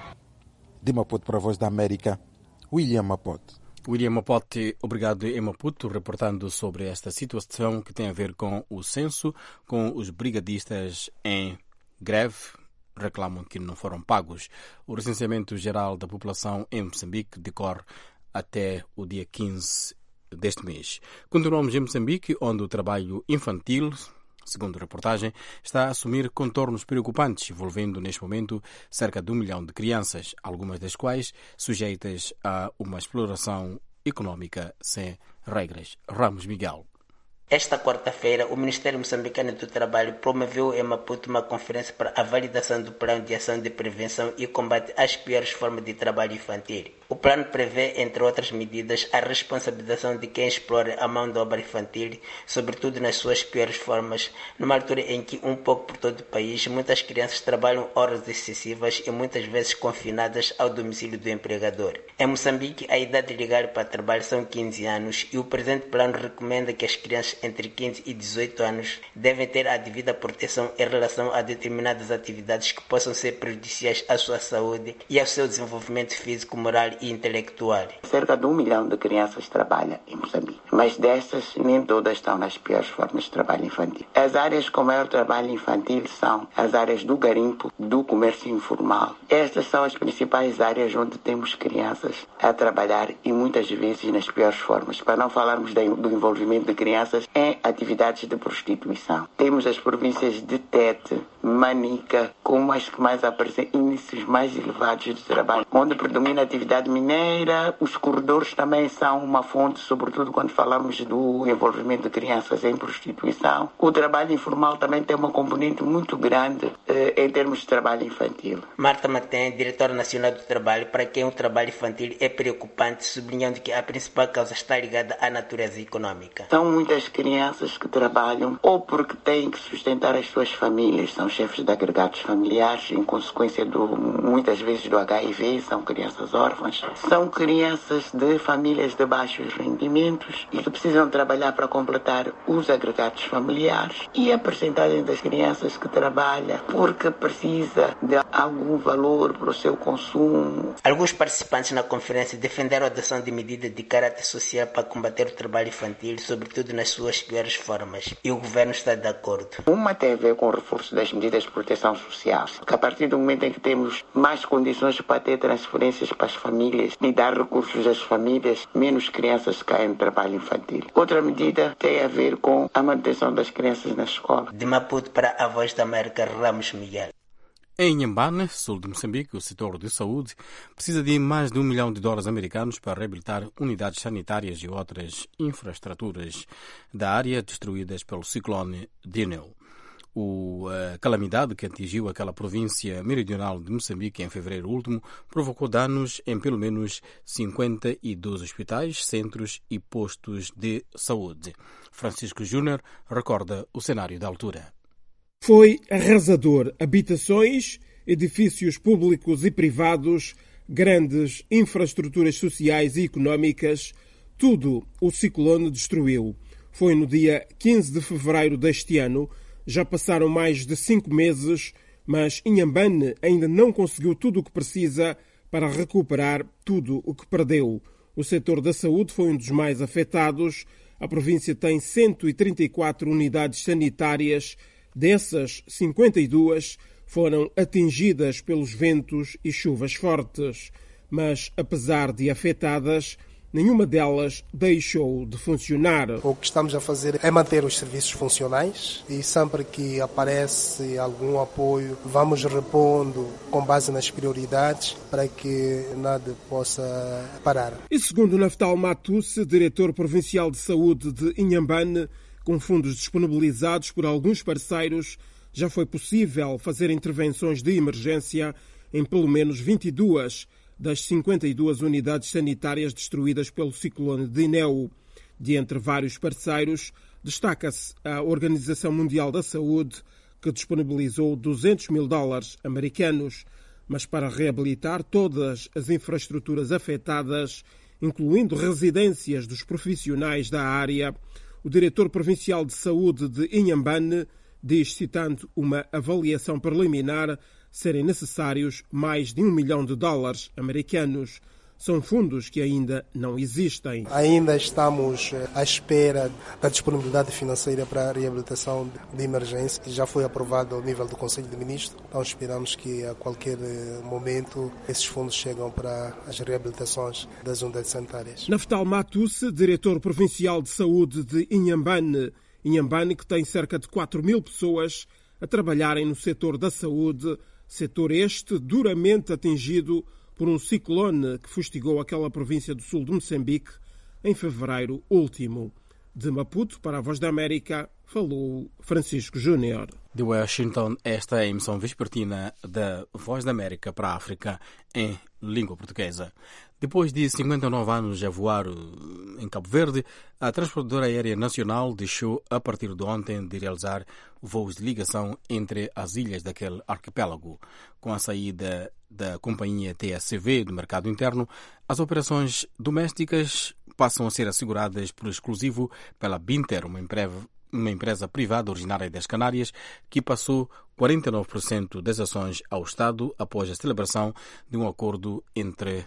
De Maputo para a Voz da América, William Mapote. William Mapote, obrigado em Maputo, reportando sobre esta situação que tem a ver com o censo, com os brigadistas em greve, reclamam que não foram pagos. O recenseamento geral da população em Moçambique decorre até o dia quinze deste mês. Continuamos em Moçambique, onde o trabalho infantil, segundo a reportagem, está a assumir contornos preocupantes, envolvendo neste momento cerca de um milhão de crianças, algumas das quais sujeitas a uma exploração económica sem regras. Ramos Miguel. Esta quarta-feira, o Ministério Moçambicano do Trabalho promoveu em Maputo uma conferência para a validação do Plano de Ação de Prevenção e Combate às piores formas de trabalho infantil. O plano prevê, entre outras medidas, a responsabilização de quem explora a mão de obra infantil, sobretudo nas suas piores formas, numa altura em que, um pouco por todo o país, muitas crianças trabalham horas excessivas e muitas vezes confinadas ao domicílio do empregador. Em Moçambique, a idade legal para trabalho são quinze anos e o presente plano recomenda que as crianças entre quinze e dezoito anos devem ter a devida proteção em relação a determinadas atividades que possam ser prejudiciais à sua saúde e ao seu desenvolvimento físico, moral e intelectual. Cerca de um milhão de crianças trabalham em Moçambique, mas dessas nem todas estão nas piores formas de trabalho infantil. As áreas com maior trabalho infantil são as áreas do garimpo, do comércio informal. Estas são as principais áreas onde temos crianças a trabalhar e muitas vezes nas piores formas, para não falarmos do envolvimento de crianças em atividades de prostituição. Temos as províncias de Tete, Manica, como as que mais apresentam índices mais elevados de trabalho, onde predomina a atividade mineira. Os corredores também são uma fonte, sobretudo quando falamos do envolvimento de crianças em prostituição. O trabalho informal também tem uma componente muito grande eh, em termos de trabalho infantil. Marta Matem, diretora nacional do trabalho, para quem o trabalho infantil é preocupante, sublinhando que a principal causa está ligada à natureza econômica. São muitas crianças que trabalham ou porque têm que sustentar as suas famílias, são chefes de agregados familiares, em consequência do, muitas vezes do H I V, são crianças órfãs, são crianças de famílias de baixos rendimentos e que precisam trabalhar para completar os agregados familiares, e a percentagem das crianças que trabalha porque precisa de algum valor para o seu consumo. Alguns participantes na conferência defenderam a adoção de medidas de caráter social para combater o trabalho infantil, sobretudo nas suas piores formas, e o governo está de acordo. Uma tem a ver com o reforço das medidas de proteção social, que a partir do momento em que temos mais condições para ter transferências para as famílias e dar recursos às famílias, menos crianças caem no trabalho infantil. Outra medida tem a ver com a manutenção das crianças na escola. De Maputo para a Voz da América, Ramos Miguel. Em Inhambane, sul de Moçambique, o setor de saúde precisa de mais de um milhão de dólares americanos para reabilitar unidades sanitárias e outras infraestruturas da área destruídas pelo ciclone Dineu. O, a calamidade que atingiu aquela província meridional de Moçambique em fevereiro último provocou danos em pelo menos cinquenta e dois hospitais, centros e postos de saúde. Francisco Júnior recorda o cenário da altura. Foi arrasador. Habitações, edifícios públicos e privados, grandes infraestruturas sociais e económicas, tudo o ciclone destruiu. Foi no dia quinze de fevereiro deste ano. Já passaram mais de cinco meses, mas Inhambane ainda não conseguiu tudo o que precisa para recuperar tudo o que perdeu. O setor da saúde foi um dos mais afetados. A província tem cento e trinta e quatro unidades sanitárias. Dessas, cinquenta e duas foram atingidas pelos ventos e chuvas fortes. Mas, apesar de afetadas, nenhuma delas deixou de funcionar. O que estamos a fazer é manter os serviços funcionais e sempre que aparece algum apoio, vamos repondo com base nas prioridades para que nada possa parar. E segundo Naftal Matusse, diretor provincial de saúde de Inhambane, com fundos disponibilizados por alguns parceiros, já foi possível fazer intervenções de emergência em pelo menos vinte e duas das cinquenta e duas unidades sanitárias destruídas pelo ciclone Dineu. De entre vários parceiros, destaca-se a Organização Mundial da Saúde, que disponibilizou duzentos mil dólares americanos, mas para reabilitar todas as infraestruturas afetadas, incluindo residências dos profissionais da área, o diretor provincial de saúde de Inhambane diz, citando uma avaliação preliminar, serem necessários mais de um milhão de dólares americanos. São fundos que ainda não existem. Ainda estamos à espera da disponibilidade financeira para a reabilitação de emergência, que já foi aprovado ao nível do Conselho de Ministros. Então esperamos que a qualquer momento esses fundos chegam para as reabilitações das unidades sanitárias. Naftal Matusse, diretor provincial de saúde de Inhambane. Inhambane, que tem cerca de quatro mil pessoas a trabalharem no setor da saúde, setor este duramente atingido por um ciclone que fustigou aquela província do sul de Moçambique em fevereiro último. De Maputo, para a Voz da América, falou Francisco Júnior. De Washington, esta é a emissão vespertina da Voz da América para a África em língua portuguesa. Depois de cinquenta e nove anos a voar em Cabo Verde, a Transportadora Aérea Nacional deixou, a partir de ontem, de realizar voos de ligação entre as ilhas daquele arquipélago. Com a saída da companhia T S C V do mercado interno, as operações domésticas passam a ser asseguradas por exclusivo pela Binter, uma empresa uma empresa privada originária das Canárias, que passou quarenta e nove por cento das ações ao Estado após a celebração de um acordo entre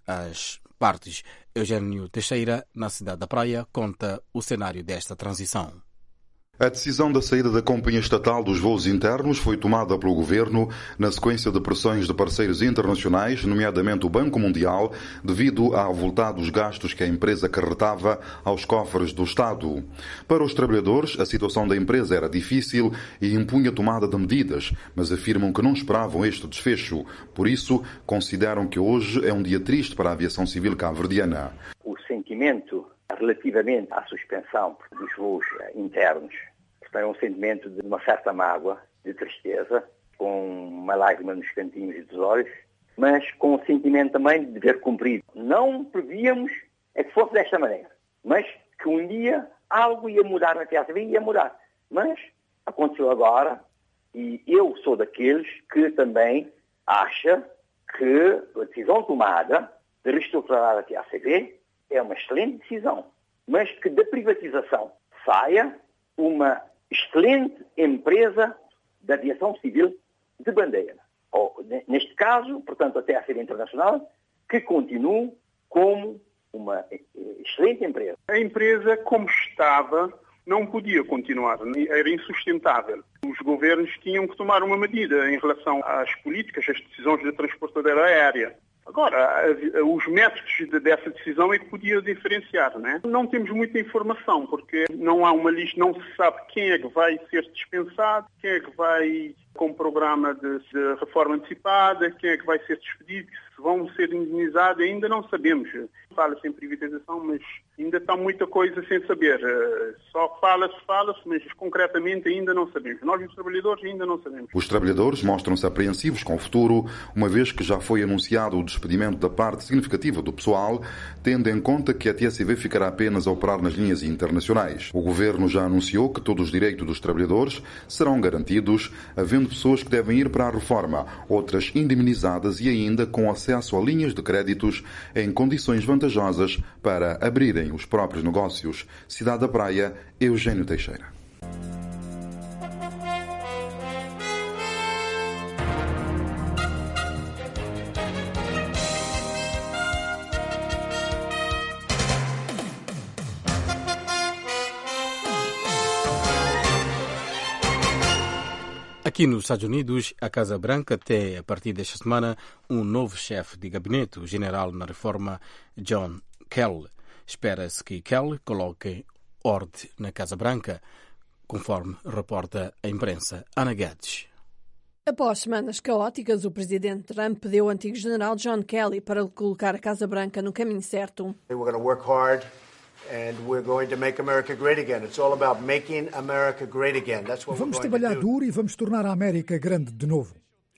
as partes. Eugênio Teixeira, na cidade da Praia, conta o cenário desta transição. A decisão da saída da Companhia Estatal dos Voos Internos foi tomada pelo Governo na sequência de pressões de parceiros internacionais, nomeadamente o Banco Mundial, devido a avultados gastos que a empresa acarretava aos cofres do Estado. Para os trabalhadores, a situação da empresa era difícil e impunha tomada de medidas, mas afirmam que não esperavam este desfecho. Por isso, consideram que hoje é um dia triste para a aviação civil cabo-verdiana. O sentimento relativamente à suspensão dos voos internos tem um sentimento de uma certa mágoa, de tristeza, com uma lágrima nos cantinhos dos olhos, mas com o sentimento também de dever cumprido. Não prevíamos é que fosse desta maneira, mas que um dia algo ia mudar na T S C V, ia mudar. Mas aconteceu agora e eu sou daqueles que também acha que a decisão tomada de reestruturar a T S C V é uma excelente decisão, mas que da privatização saia uma excelente empresa de aviação civil de bandeira. Ou, neste caso, portanto, a T S C V Internacional, que continue como uma excelente empresa. A empresa, como estava, não podia continuar. Era insustentável. Os governos tinham que tomar uma medida em relação às políticas, às decisões da transportadora aérea. Agora, os métodos dessa decisão é que podia diferenciar, né? Não temos muita informação, porque não há uma lista, não se sabe quem é que vai ser dispensado, quem é que vai com programa de, de reforma antecipada, quem é que vai ser despedido, se vão ser indenizados, ainda não sabemos. Fala-se em privatização, mas ainda está muita coisa sem saber. Só fala-se, fala-se, mas concretamente ainda não sabemos. Nós, os trabalhadores, ainda não sabemos. Os trabalhadores mostram-se apreensivos com o futuro, uma vez que já foi anunciado o despedimento da parte significativa do pessoal, tendo em conta que a T S C V ficará apenas a operar nas linhas internacionais. O Governo já anunciou que todos os direitos dos trabalhadores serão garantidos, havendo pessoas que devem ir para a reforma, outras indemnizadas e ainda com acesso a linhas de créditos em condições vantajosas para abrirem os próprios negócios. Cidade da Praia, Eugênio Teixeira. Aqui nos Estados Unidos, a Casa Branca tem, a partir desta semana, um novo chefe de gabinete, o general na reforma John Kelly. Espera-se que Kelly coloque ordem na Casa Branca, conforme reporta a imprensa. Ana Guedes. Após semanas caóticas, o presidente Trump pediu ao antigo general John Kelly para colocar a Casa Branca no caminho certo. We're going to work hard. And we're going to make America great again. It's all about making America great again. That's what Vamos we're going trabalhar to do. duro e vamos tornar a América grande de novo.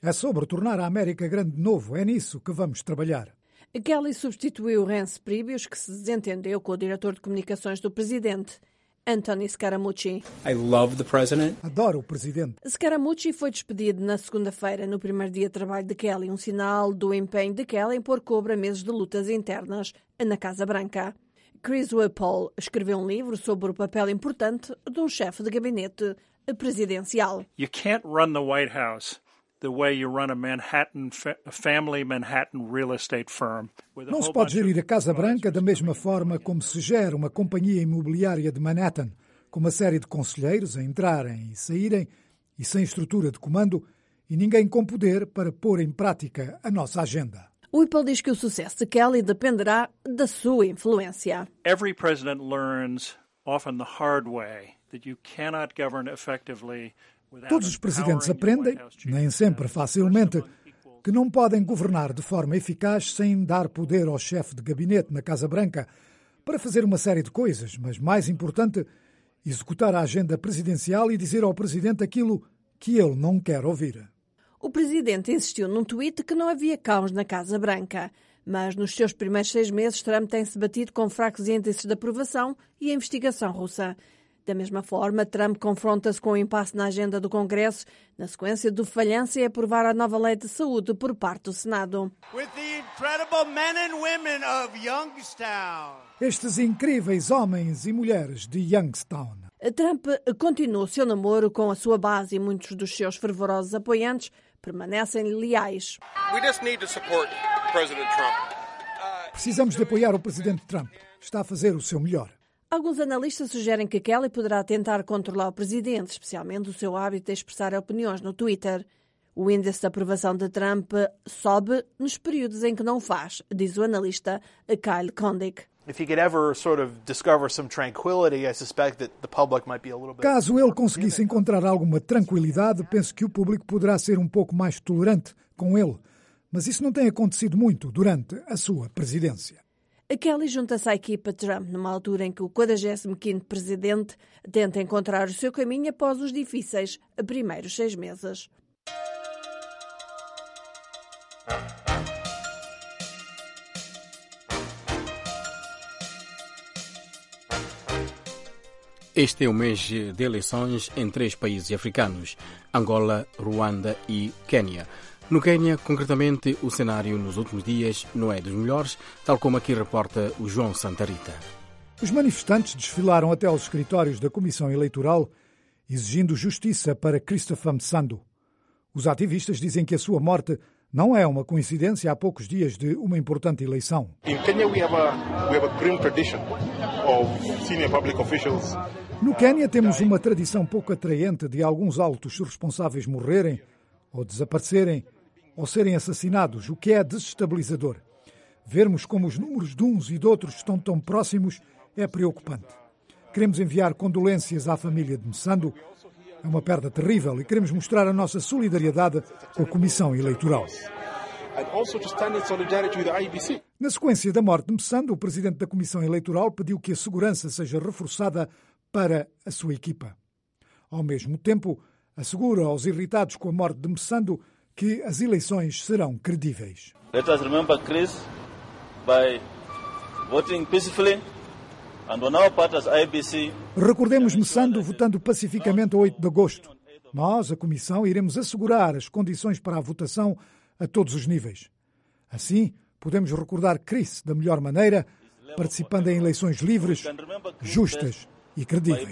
É sobre tornar a América grande de novo. É nisso que vamos trabalhar. Kelly substituiu Reince Priebus, que se desentendeu com o diretor de comunicações do presidente, Anthony Scaramucci. I love the president. Adoro o presidente. Scaramucci foi despedido na segunda-feira, no primeiro dia de trabalho de Kelly, um sinal do empenho de Kelly em pôr cobro a meses de lutas internas na Casa Branca. Chris Whipple escreveu um livro sobre o papel importante de um chefe de gabinete presidencial. You can't run the White House the way you run a Manhattan a family Manhattan real estate firm. Não se pode gerir a Casa Branca da mesma forma como se gera uma companhia imobiliária de Manhattan, com uma série de conselheiros a entrarem e saírem e sem estrutura de comando e ninguém com poder para pôr em prática a nossa agenda. Whipple diz que o sucesso de Kelly dependerá da sua influência. Every president learns, often the hard way, that you cannot govern effectively. Todos os presidentes aprendem, nem sempre facilmente, que não podem governar de forma eficaz sem dar poder ao chefe de gabinete na Casa Branca para fazer uma série de coisas, mas mais importante, executar a agenda presidencial e dizer ao presidente aquilo que ele não quer ouvir. O presidente insistiu num tweet que não havia caos na Casa Branca, mas nos seus primeiros seis meses Trump tem-se batido com fracos índices de aprovação e a investigação russa. Da mesma forma, Trump confronta-se com o impasse na agenda do Congresso, na sequência do falhanço em aprovar a nova lei de saúde por parte do Senado. Estes incríveis homens e mulheres de Youngstown. Trump continua o seu namoro com a sua base e muitos dos seus fervorosos apoiantes permanecem leais. Precisamos de apoiar o presidente Trump. Está a fazer o seu melhor. Alguns analistas sugerem que Kelly poderá tentar controlar o presidente, especialmente o seu hábito de expressar opiniões no Twitter. O índice de aprovação de Trump sobe nos períodos em que não faz, diz o analista Kyle Kondik. Caso ele conseguisse encontrar alguma tranquilidade, penso que o público poderá ser um pouco mais tolerante com ele. Mas isso não tem acontecido muito durante a sua presidência. A Kelly junta-se à equipa Trump numa altura em que o quadragésimo quinto presidente tenta encontrar o seu caminho após os difíceis primeiros seis meses. Este é o mês de eleições em três países africanos, Angola, Ruanda e Quênia. No Quênia, concretamente, o cenário nos últimos dias não é dos melhores, tal como aqui reporta o João Santarita. Os manifestantes desfilaram até aos escritórios da Comissão Eleitoral, exigindo justiça para Christopher Msando. Os ativistas dizem que a sua morte não é uma coincidência há poucos dias de uma importante eleição. No Quênia temos uma tradição pouco atraente de alguns altos responsáveis morrerem ou desaparecerem ou serem assassinados, o que é desestabilizador. Vermos como os números de uns e de outros estão tão próximos é preocupante. Queremos enviar condolências à família de Msando. É uma perda terrível e queremos mostrar a nossa solidariedade com a Comissão Eleitoral. Na sequência da morte de Msando, o presidente da Comissão Eleitoral pediu que a segurança seja reforçada para a sua equipa. Ao mesmo tempo, assegura aos irritados com a morte de Msando que as eleições serão credíveis. Let us remember Chris by voting peacefully and on our part as I B C. Recordemos Msando votando pacificamente a oito de agosto. Nós, a Comissão, iremos assegurar as condições para a votação a todos os níveis. Assim, podemos recordar Chris da melhor maneira, participando em eleições livres, justas e credíveis.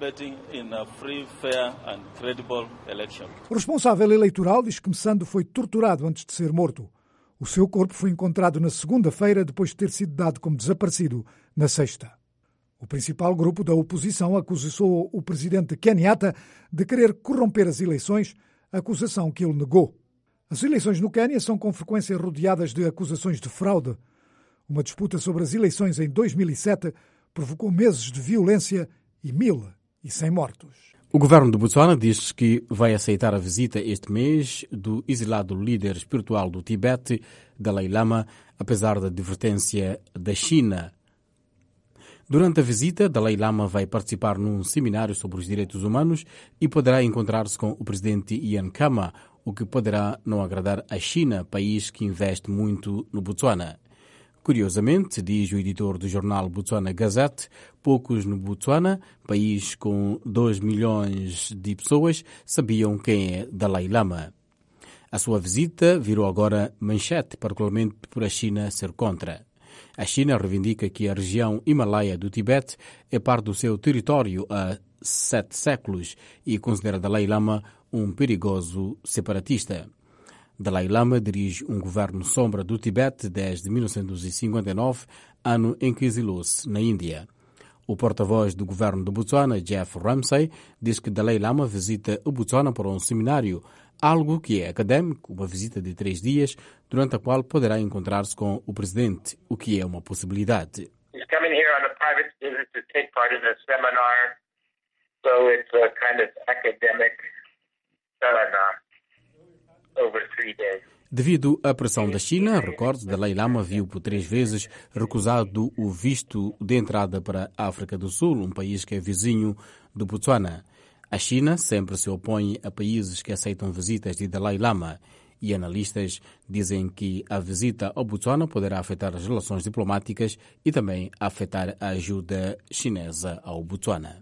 O responsável eleitoral diz que Msando foi torturado antes de ser morto. O seu corpo foi encontrado na segunda-feira, depois de ter sido dado como desaparecido na sexta. O principal grupo da oposição acusou o presidente Kenyatta de querer corromper as eleições, acusação que ele negou. As eleições no Quênia são com frequência rodeadas de acusações de fraude. Uma disputa sobre as eleições em dois mil e sete provocou meses de violência e mil e cem mortos. O governo de Botsuana diz que vai aceitar a visita este mês do exilado líder espiritual do Tibete, Dalai Lama, apesar da advertência da China. Durante a visita, Dalai Lama vai participar num seminário sobre os direitos humanos e poderá encontrar-se com o presidente Ian Khama, o que poderá não agradar à China, país que investe muito no Botsuana. Curiosamente, diz o editor do jornal Botswana Gazette, poucos no Botsuana, país com dois milhões de pessoas, sabiam quem é Dalai Lama. A sua visita virou agora manchete, particularmente por a China ser contra. A China reivindica que a região Himalaia do Tibete é parte do seu território há sete séculos e considera Dalai Lama um perigoso separatista. Dalai Lama dirige um governo sombra do Tibete desde mil novecentos e cinquenta e nove, ano em que exilou-se na Índia. O porta-voz do governo do Botsuana, Jeff Ramsay, diz que Dalai Lama visita o Botsuana para um seminário, algo que é académico, uma visita de três dias, durante a qual poderá encontrar-se com o presidente, o que é uma possibilidade. He's coming here on a private visit to take part in a seminar, so it's a kind of academic seminar. Devido à pressão da China, recorde, Dalai Lama viu por três vezes recusado o visto de entrada para a África do Sul, um país que é vizinho do Botsuana. A China sempre se opõe a países que aceitam visitas de Dalai Lama e analistas dizem que a visita ao Botsuana poderá afetar as relações diplomáticas e também afetar a ajuda chinesa ao Botsuana.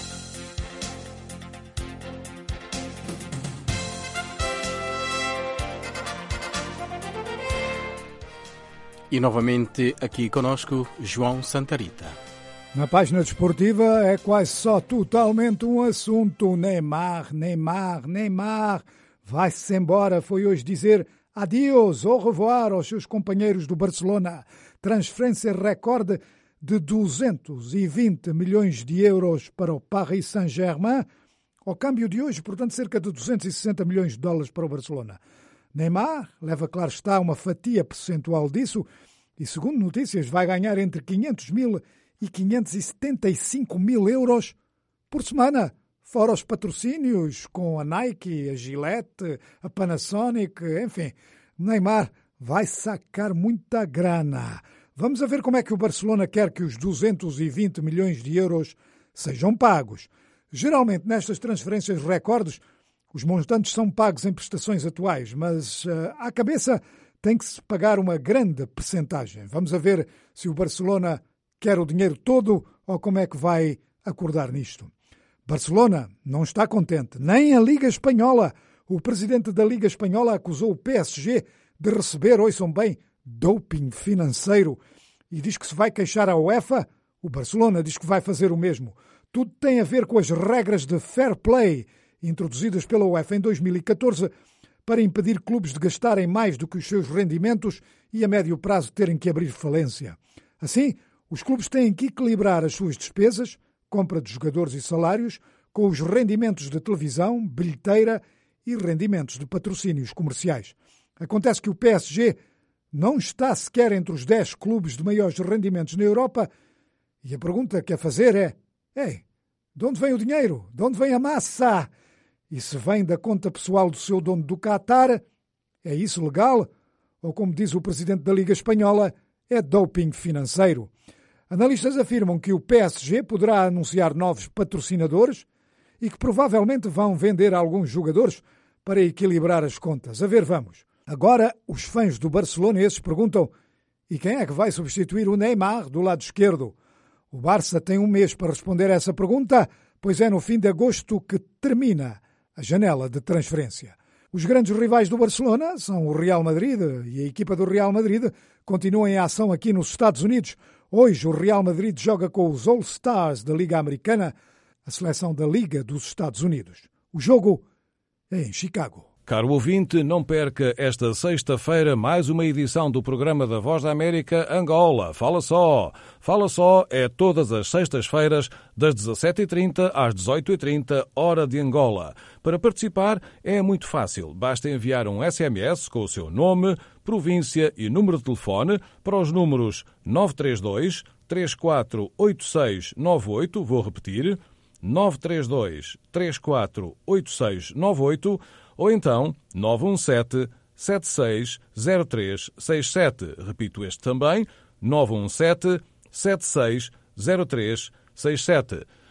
E novamente aqui conosco, João Santarita. Na página desportiva é quase só totalmente um assunto. Neymar, Neymar, Neymar. Vai-se embora, foi hoje dizer adiós, au revoir aos seus companheiros do Barcelona. Transferência recorde de duzentos e vinte milhões de euros para o Paris Saint-Germain. Ao câmbio de hoje, portanto, cerca de duzentos e sessenta milhões de dólares para o Barcelona. Neymar leva, claro está, uma fatia percentual disso e, segundo notícias, vai ganhar entre quinhentos mil e quinhentos e setenta e cinco mil euros por semana, fora os patrocínios com a Nike, a Gillette, a Panasonic, enfim. Neymar vai sacar muita grana. Vamos a ver como é que o Barcelona quer que os duzentos e vinte milhões de euros sejam pagos. Geralmente, nestas transferências recordes, os montantes são pagos em prestações atuais, mas uh, à cabeça tem que se pagar uma grande percentagem. Vamos a ver se o Barcelona quer o dinheiro todo ou como é que vai acordar nisto. Barcelona não está contente, nem a Liga Espanhola. O presidente da Liga Espanhola acusou o P S G de receber, ouçam bem, doping financeiro e diz que se vai queixar à UEFA. O Barcelona diz que vai fazer o mesmo. Tudo tem a ver com as regras de fair play introduzidas pela UEFA em dois mil e catorze para impedir clubes de gastarem mais do que os seus rendimentos e a médio prazo terem que abrir falência. Assim, os clubes têm que equilibrar as suas despesas, compra de jogadores e salários, com os rendimentos de televisão, bilheteira e rendimentos de patrocínios comerciais. Acontece que o P S G não está sequer entre os dez clubes de maiores rendimentos na Europa e a pergunta que a fazer é: Ei, de onde vem o dinheiro? De onde vem a massa? E se vem da conta pessoal do seu dono do Qatar, é isso legal? Ou, como diz o presidente da Liga Espanhola, é doping financeiro? Analistas afirmam que o P S G poderá anunciar novos patrocinadores e que provavelmente vão vender alguns jogadores para equilibrar as contas. A ver, vamos. Agora, os fãs do Barcelona esses perguntam: e quem é que vai substituir o Neymar do lado esquerdo? O Barça tem um mês para responder a essa pergunta, pois é no fim de agosto que termina a janela de transferência. Os grandes rivais do Barcelona são o Real Madrid e a equipa do Real Madrid continua em ação aqui nos Estados Unidos. Hoje o Real Madrid joga com os All-Stars da Liga Americana, a seleção da Liga dos Estados Unidos. O jogo é em Chicago. Caro ouvinte, não perca esta sexta-feira mais uma edição do programa da Voz da América Angola. Fala só! Fala só é todas as sextas-feiras, das dezassete e trinta às dezoito e trinta, hora de Angola. Para participar é muito fácil. Basta enviar um S M S com o seu nome, província e número de telefone para os números nove três dois, três quatro oito seis nove oito, vou repetir, nove três dois, três quatro oito seis nove oito, ou então nove um sete, sete seis zero três seis sete. Repito este também, nove um sete, sete seis zero três seis sete.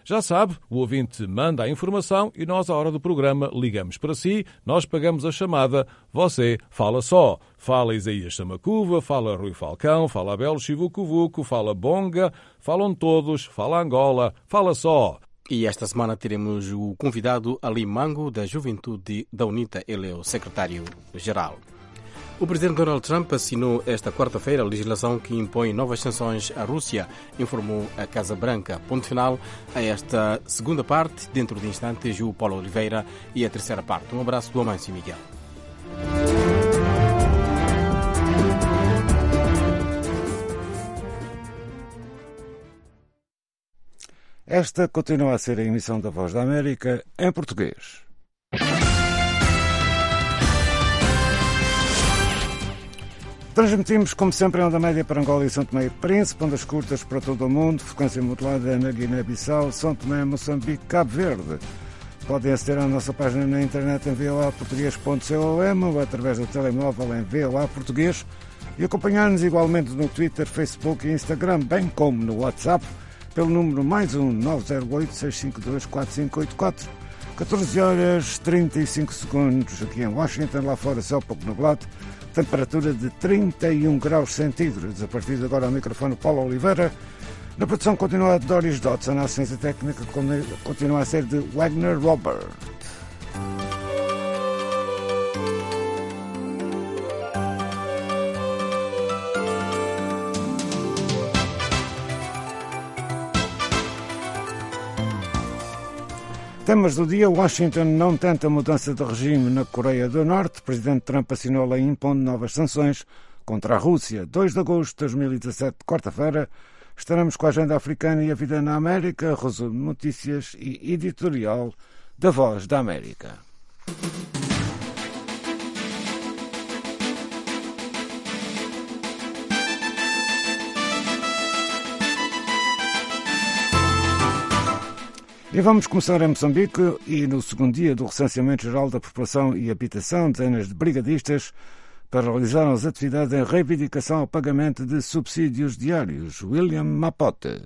Já sabe, o ouvinte manda a informação e nós, à hora do programa, ligamos para si, nós pagamos a chamada, você fala só. Fala Isaías Samacuva, fala Rui Falcão, fala Abel Chivucovuco, fala Bonga, falam todos, fala Angola, fala só. E esta semana teremos o convidado Ali Mango, da Juventude da UNITA. Ele é o secretário-geral. O presidente Donald Trump assinou esta quarta-feira a legislação que impõe novas sanções à Rússia, informou a Casa Branca. Ponto final a esta segunda parte. Dentro de instantes, o Paulo Oliveira e a terceira parte. Um abraço do Amâncio Miguel. Esta continua a ser a emissão da Voz da América em português. Transmitimos, como sempre, em onda média para Angola e São Tomé e Príncipe, ondas curtas para todo o mundo, frequência modulada na Guiné-Bissau, São Tomé, Moçambique, Cabo Verde. Podem aceder à nossa página na internet em v o a português ponto com ou através do telemóvel em v o a português e acompanhar-nos igualmente no Twitter, Facebook e Instagram, bem como no WhatsApp, pelo número mais um nove zero oito, seis cinco dois, quatro cinco oito quatro. catorze horas trinta e cinco segundos aqui em Washington, lá fora céu pouco nublado, temperatura de trinta e um graus centígrados. A partir de agora ao microfone Paulo Oliveira. Na produção continua a Doris Dodson, a assistência técnica continua a ser de Wagner Robert. Temas do dia. Washington não tenta mudança de regime na Coreia do Norte. O presidente Trump assinou a lei impondo novas sanções contra a Rússia. dois de agosto de dois mil e dezassete, quarta-feira, estaremos com a agenda africana e a vida na América, resumo de notícias e editorial da Voz da América. E vamos começar em Moçambique e no segundo dia do recenseamento geral da população e habitação, dezenas de brigadistas paralisaram as atividades em reivindicação ao pagamento de subsídios diários. William Mapote.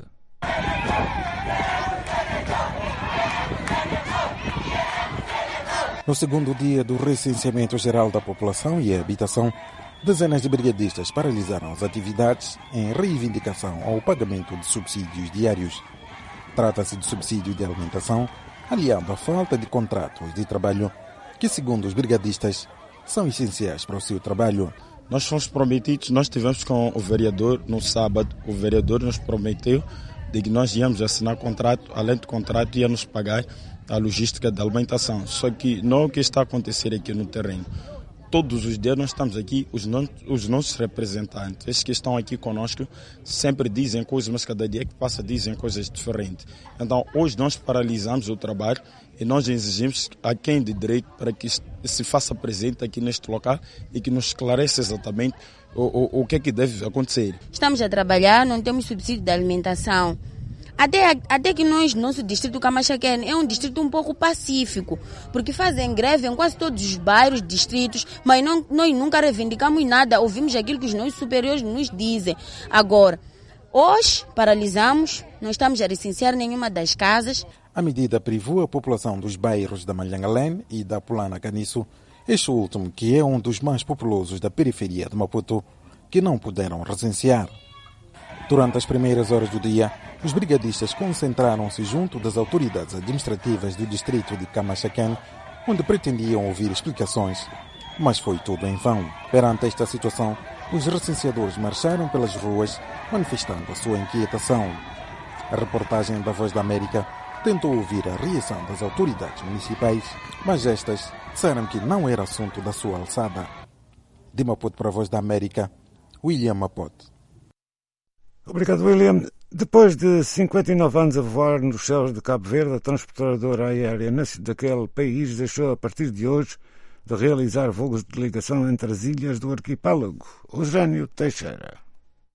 No segundo dia do recenseamento geral da população e habitação, dezenas de brigadistas paralisaram as atividades em reivindicação ao pagamento de subsídios diários. Trata-se de subsídio de alimentação, aliado à falta de contratos de trabalho, que, segundo os brigadistas, são essenciais para o seu trabalho. Nós fomos prometidos, nós estivemos com o vereador no sábado, o vereador nos prometeu de que nós íamos assinar contrato, além do contrato ia nos pagar a logística da alimentação. Só que não é o que está a acontecer aqui no terreno. Todos os dias nós estamos aqui, os, non, os nossos representantes, esses que estão aqui conosco, sempre dizem coisas, mas cada dia que passa dizem coisas diferentes. Então, hoje nós paralisamos o trabalho e nós exigimos a quem de direito para que se faça presente aqui neste local e que nos esclareça exatamente o, o, o que é que deve acontecer. Estamos a trabalhar, não temos subsídio de alimentação. Até, até que nós, nosso distrito Camachaquene é um distrito um pouco pacífico, porque fazem greve em quase todos os bairros, distritos, mas não, nós nunca reivindicamos nada, ouvimos aquilo que os nossos superiores nos dizem. Agora, hoje paralisamos, não estamos a licenciar nenhuma das casas. A medida privou a população dos bairros da Malhangalém e da Pulana Caniço, este último que é um dos mais populosos da periferia de Maputo, que não puderam recensear. Durante as primeiras horas do dia, os brigadistas concentraram-se junto das autoridades administrativas do distrito de Camachaquén, onde pretendiam ouvir explicações, mas foi tudo em vão. Perante esta situação, os recenseadores marcharam pelas ruas, manifestando a sua inquietação. A reportagem da Voz da América tentou ouvir a reação das autoridades municipais, mas estas disseram que não era assunto da sua alçada. De Maputo para a Voz da América, William Mapote. Obrigado, William. Depois de cinquenta e nove anos a voar nos céus de Cabo Verde, a transportadora aérea daquele país deixou a partir de hoje de realizar voos de ligação entre as ilhas do arquipélago. Eugênio Teixeira.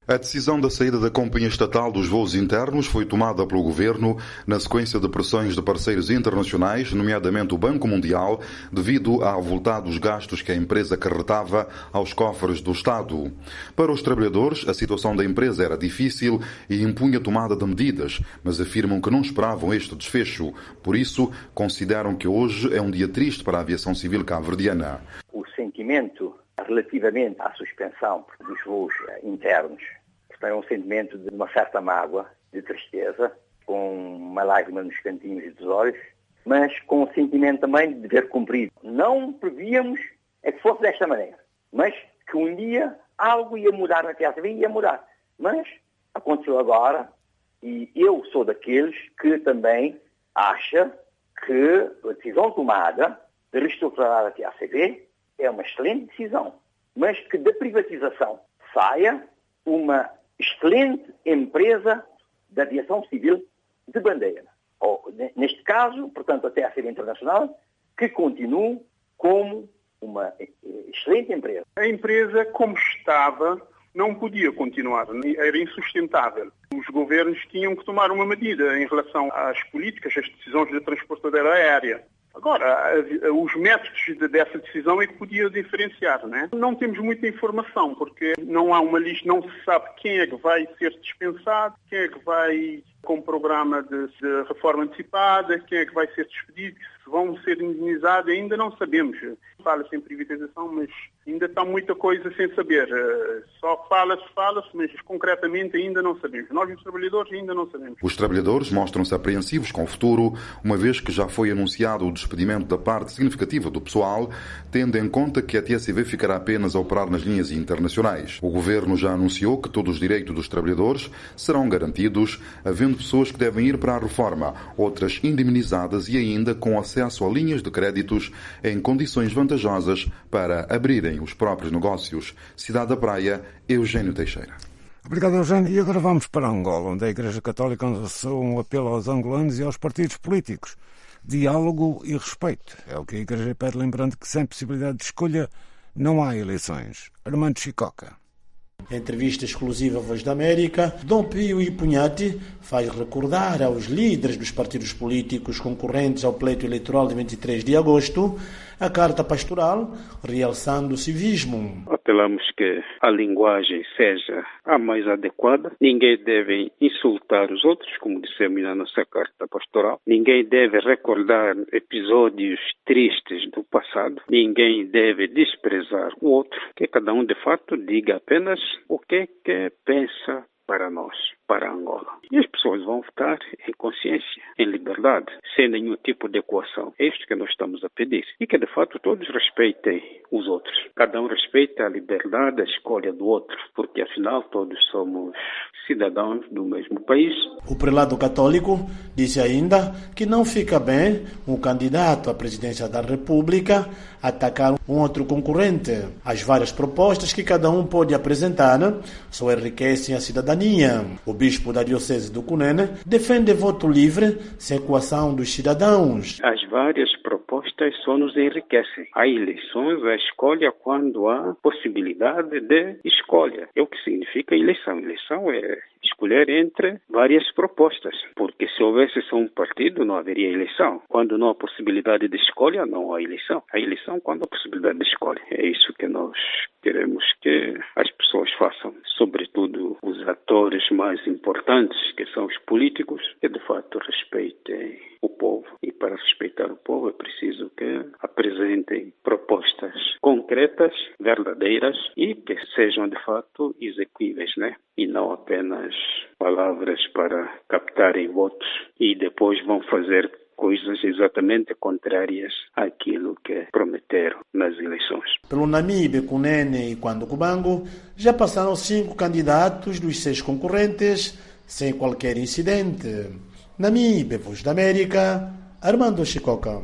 A decisão da saída da Companhia Estatal dos Voos Internos foi tomada pelo Governo na sequência de pressões de parceiros internacionais, nomeadamente o Banco Mundial, devido a avultados gastos que a empresa acarretava aos cofres do Estado. Para os trabalhadores, a situação da empresa era difícil e impunha tomada de medidas, mas afirmam que não esperavam este desfecho. Por isso, consideram que hoje é um dia triste para a aviação civil cabo-verdiana. O sentimento relativamente à suspensão dos voos internos tem um sentimento de uma certa mágoa, de tristeza, com uma lágrima nos cantinhos dos olhos, mas com o sentimento também de dever cumprido. Não prevíamos é que fosse desta maneira, mas que um dia algo ia mudar na T A C V, ia mudar. Mas aconteceu agora e eu sou daqueles que também acha que a decisão tomada de reestruturar a T A C V é uma excelente decisão, mas que da privatização saia uma excelente empresa de aviação civil de bandeira. Ou, neste caso, portanto, a T A C V Internacional, que continue como uma excelente empresa. A empresa, como estava, não podia continuar, era insustentável. Os governos tinham que tomar uma medida em relação às políticas, às decisões da transportadora aérea. Agora, os métodos dessa decisão é que podia diferenciar, né? Não temos muita informação, porque não há uma lista, não se sabe quem é que vai ser dispensado, quem é que vai com programa de, de reforma antecipada, quem é que vai ser despedido, se vão ser indenizados, ainda não sabemos. Fala-se em privatização, mas ainda está muita coisa sem saber. Só fala-se, fala-se, mas concretamente ainda não sabemos. Nós, os trabalhadores, ainda não sabemos. Os trabalhadores mostram-se apreensivos com o futuro, uma vez que já foi anunciado o despedimento da parte significativa do pessoal, tendo em conta que a T A C V ficará apenas a operar nas linhas internacionais. O Governo já anunciou que todos os direitos dos trabalhadores serão garantidos, havendo pessoas que devem ir para a reforma, outras indemnizadas e ainda com acesso a linhas de créditos em condições vantajosas para abrirem os próprios negócios. Cidade da Praia, Eugênio Teixeira. Obrigado, Eugênio. E agora vamos para Angola, onde a Igreja Católica lançou um apelo aos angolanos e aos partidos políticos. Diálogo e respeito. É o que a Igreja pede, lembrando que sem possibilidade de escolha não há eleições. Armando Chicoca. Em entrevista exclusiva à Voz da América, Dom Pio Ipunhati faz recordar aos líderes dos partidos políticos concorrentes ao pleito eleitoral de vinte e três de agosto a carta pastoral, realçando o civismo. Apelamos que a linguagem seja a mais adequada. Ninguém deve insultar os outros, como dissemos na nossa carta pastoral. Ninguém deve recordar episódios tristes do passado. Ninguém deve desprezar o outro. Que cada um, de fato, diga apenas o que é que pensa para nós, para Angola. E as pessoas vão votar em consciência, em liberdade, sem nenhum tipo de equação. É isto que nós estamos a pedir. E que, de fato, todos respeitem os outros. Cada um respeita a liberdade, a escolha do outro, porque, afinal, todos somos cidadãos do mesmo país. O prelado católico disse ainda que não fica bem um candidato à presidência da República atacar um outro concorrente. As várias propostas que cada um pode apresentar só enriquecem a cidadania. O bispo da Diocese do Cunene defende voto livre sem coação dos cidadãos. As várias propostas só nos enriquecem. Há eleições, a escolha quando há possibilidade de escolha. É o que significa eleição. Eleição é escolher entre várias propostas, porque se houvesse só um partido não haveria eleição. Quando não há possibilidade de escolha, não há eleição. A eleição quando há possibilidade de escolha. É isso que nós queremos que as pessoas façam, sobretudo os atores mais importantes, que são os políticos, que de fato respeitem o povo. E para respeitar o povo é preciso que apresentem propostas concretas, verdadeiras e que sejam de fato execuíveis, né? E não apenas palavras para captarem votos e depois vão fazer coisas exatamente contrárias àquilo que prometeram nas eleições. Pelo Namibe, Cunene e Quando-Cubango, já passaram cinco candidatos dos seis concorrentes sem qualquer incidente. Namibe, Voz da América, Armando Chicoca.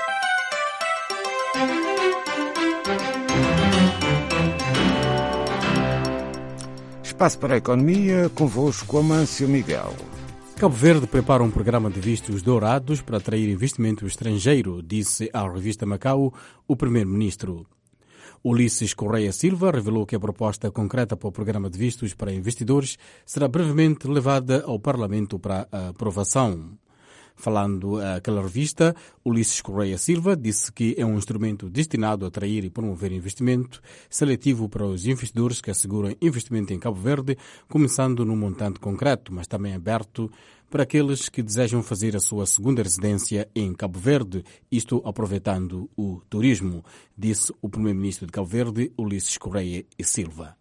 Espaço para a Economia, convosco Amâncio Miguel. Cabo Verde prepara um programa de vistos dourados para atrair investimento estrangeiro, disse à revista Macau o primeiro-ministro. Ulisses Correia Silva revelou que a proposta concreta para o programa de vistos para investidores será brevemente levada ao Parlamento para aprovação. Falando àquela revista, Ulisses Correia Silva disse que é um instrumento destinado a atrair e promover investimento seletivo para os investidores que asseguram investimento em Cabo Verde, começando num montante concreto, mas também aberto para aqueles que desejam fazer a sua segunda residência em Cabo Verde, isto aproveitando o turismo, disse o primeiro-ministro de Cabo Verde, Ulisses Correia Silva.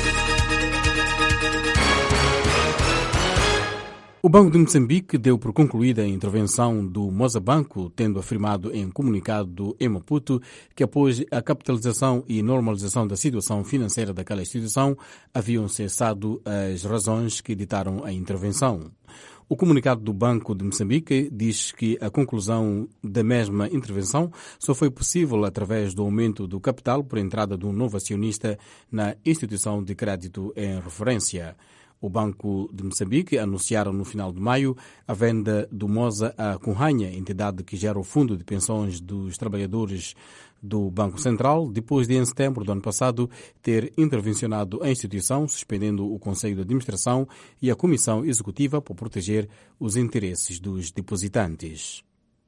O Banco de Moçambique deu por concluída a intervenção do Mozabanco, tendo afirmado em comunicado em Maputo que após a capitalização e normalização da situação financeira daquela instituição, haviam cessado as razões que ditaram a intervenção. O comunicado do Banco de Moçambique diz que a conclusão da mesma intervenção só foi possível através do aumento do capital por entrada de um novo acionista na instituição de crédito em referência. O Banco de Moçambique anunciaram no final de maio a venda do Moza à Cunhanha, entidade que gera o Fundo de Pensões dos Trabalhadores do Banco Central, depois de, em setembro do ano passado, ter intervencionado a instituição, suspendendo o Conselho de Administração e a Comissão Executiva para proteger os interesses dos depositantes.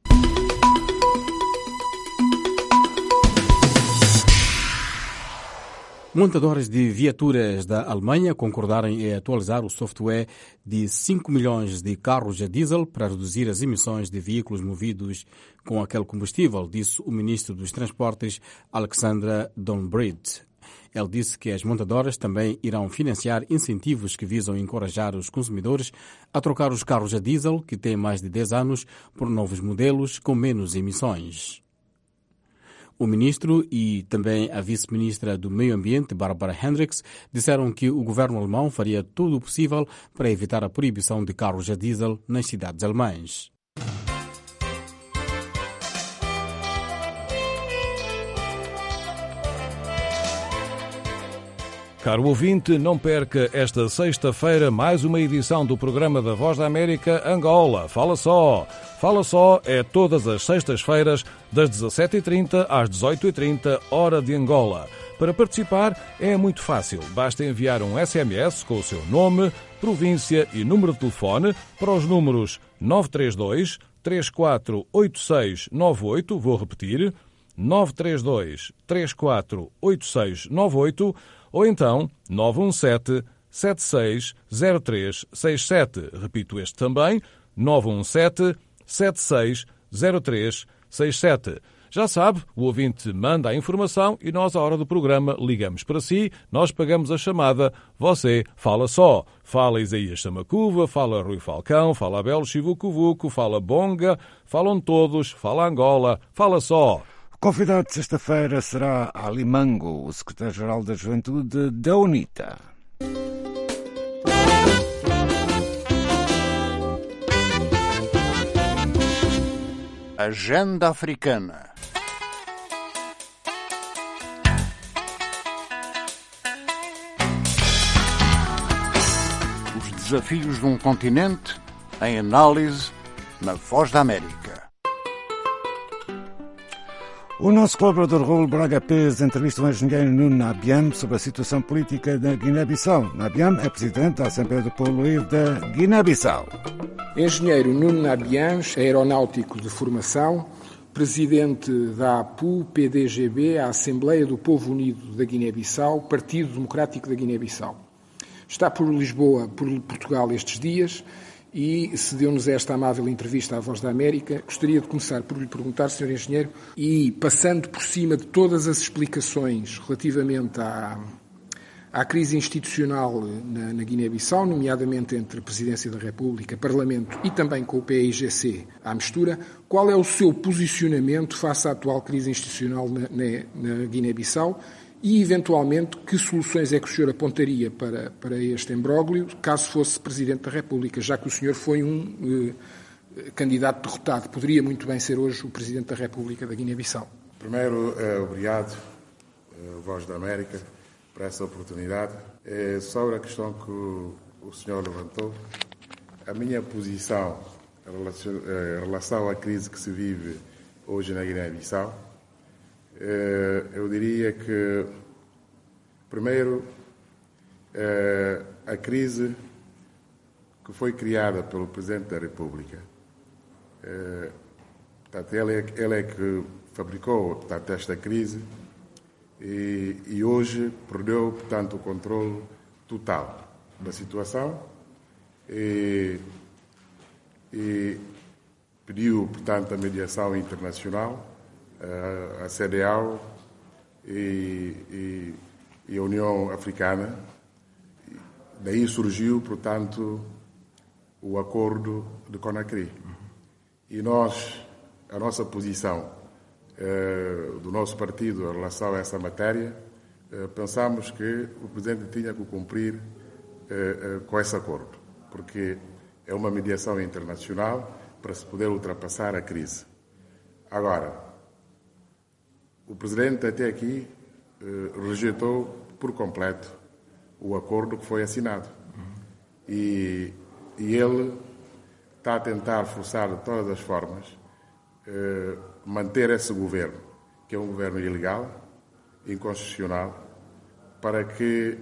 Montadoras de viaturas da Alemanha concordaram em atualizar o software de cinco milhões de carros a diesel para reduzir as emissões de veículos movidos com aquele combustível, disse o ministro dos Transportes, Alexandra Donbrit. Ele disse que as montadoras também irão financiar incentivos que visam encorajar os consumidores a trocar os carros a diesel, que têm mais de dez anos, por novos modelos com menos emissões. O ministro e também a vice-ministra do Meio Ambiente, Barbara Hendricks, disseram que o governo alemão faria tudo o possível para evitar a proibição de carros a diesel nas cidades alemãs. Caro ouvinte, não perca esta sexta-feira mais uma edição do programa da Voz da América Angola. Fala só! Fala só é todas as sextas-feiras, das dezassete e trinta às dezoito e trinta, hora de Angola. Para participar é muito fácil. Basta enviar um S M S com o seu nome, província e número de telefone para os números nove três dois, três quatro oito seis nove oito, vou repetir, nove três dois, três quatro oito seis nove oito, ou então nove um sete, sete seis zero três seis sete. Repito este também, nove um sete, sete seis zero três seis sete. Já sabe, o ouvinte manda a informação e nós, à hora do programa, ligamos para si, nós pagamos a chamada, você fala só. Fala Isaías Samacuva, fala Rui Falcão, fala Abel Chivucovuco, fala Bonga, falam todos, fala Angola, fala só. O convidado de sexta-feira será Ali Mango, o secretário-geral da Juventude da UNITA. Agenda Africana. Os desafios de um continente em análise na Voz da América. O nosso colaborador Raul Braga Pérez entrevista o engenheiro Nuno Nabiam sobre a situação política da Guiné-Bissau. Nabiam é presidente da Assembleia do Povo Livre da Guiné-Bissau. Engenheiro Nuno Nabiam, aeronáutico de formação, presidente da A P U P D G B, a Assembleia do Povo Unido da Guiné-Bissau, Partido Democrático da Guiné-Bissau. Está por Lisboa, por Portugal, estes dias e cedeu-nos esta amável entrevista à Voz da América. Gostaria de começar por lhe perguntar, senhor Engenheiro, e passando por cima de todas as explicações relativamente à, à crise institucional na, na Guiné-Bissau, nomeadamente entre a Presidência da República, Parlamento e também com o P I G C à mistura, qual é o seu posicionamento face à atual crise institucional na, na, na Guiné-Bissau? E, eventualmente, que soluções é que o senhor apontaria para, para este imbróglio, caso fosse Presidente da República, já que o senhor foi um eh, candidato derrotado? Poderia muito bem ser hoje o Presidente da República da Guiné-Bissau. Primeiro, eh, obrigado, eh, Voz da América, por essa oportunidade. Eh, sobre a questão que o, o senhor levantou, a minha posição em relação, eh, em relação à crise que se vive hoje na Guiné-Bissau, eu diria que, primeiro, a crise que foi criada pelo Presidente da República, portanto, ele é, ele é que fabricou, portanto, esta crise e, e hoje perdeu, portanto, o controle total da situação e, e pediu, portanto, a mediação internacional, a C D A O e, e, e a União Africana. Daí surgiu, portanto, o acordo de Conakry. E nós, a nossa posição eh, do nosso partido em relação a essa matéria, eh, pensamos que o Presidente tinha que cumprir eh, eh, com esse acordo, porque é uma mediação internacional para se poder ultrapassar a crise. Agora, o Presidente até aqui eh, rejeitou por completo o acordo que foi assinado. E, e ele está a tentar forçar de todas as formas eh, manter esse governo, que é um governo ilegal, inconstitucional, para que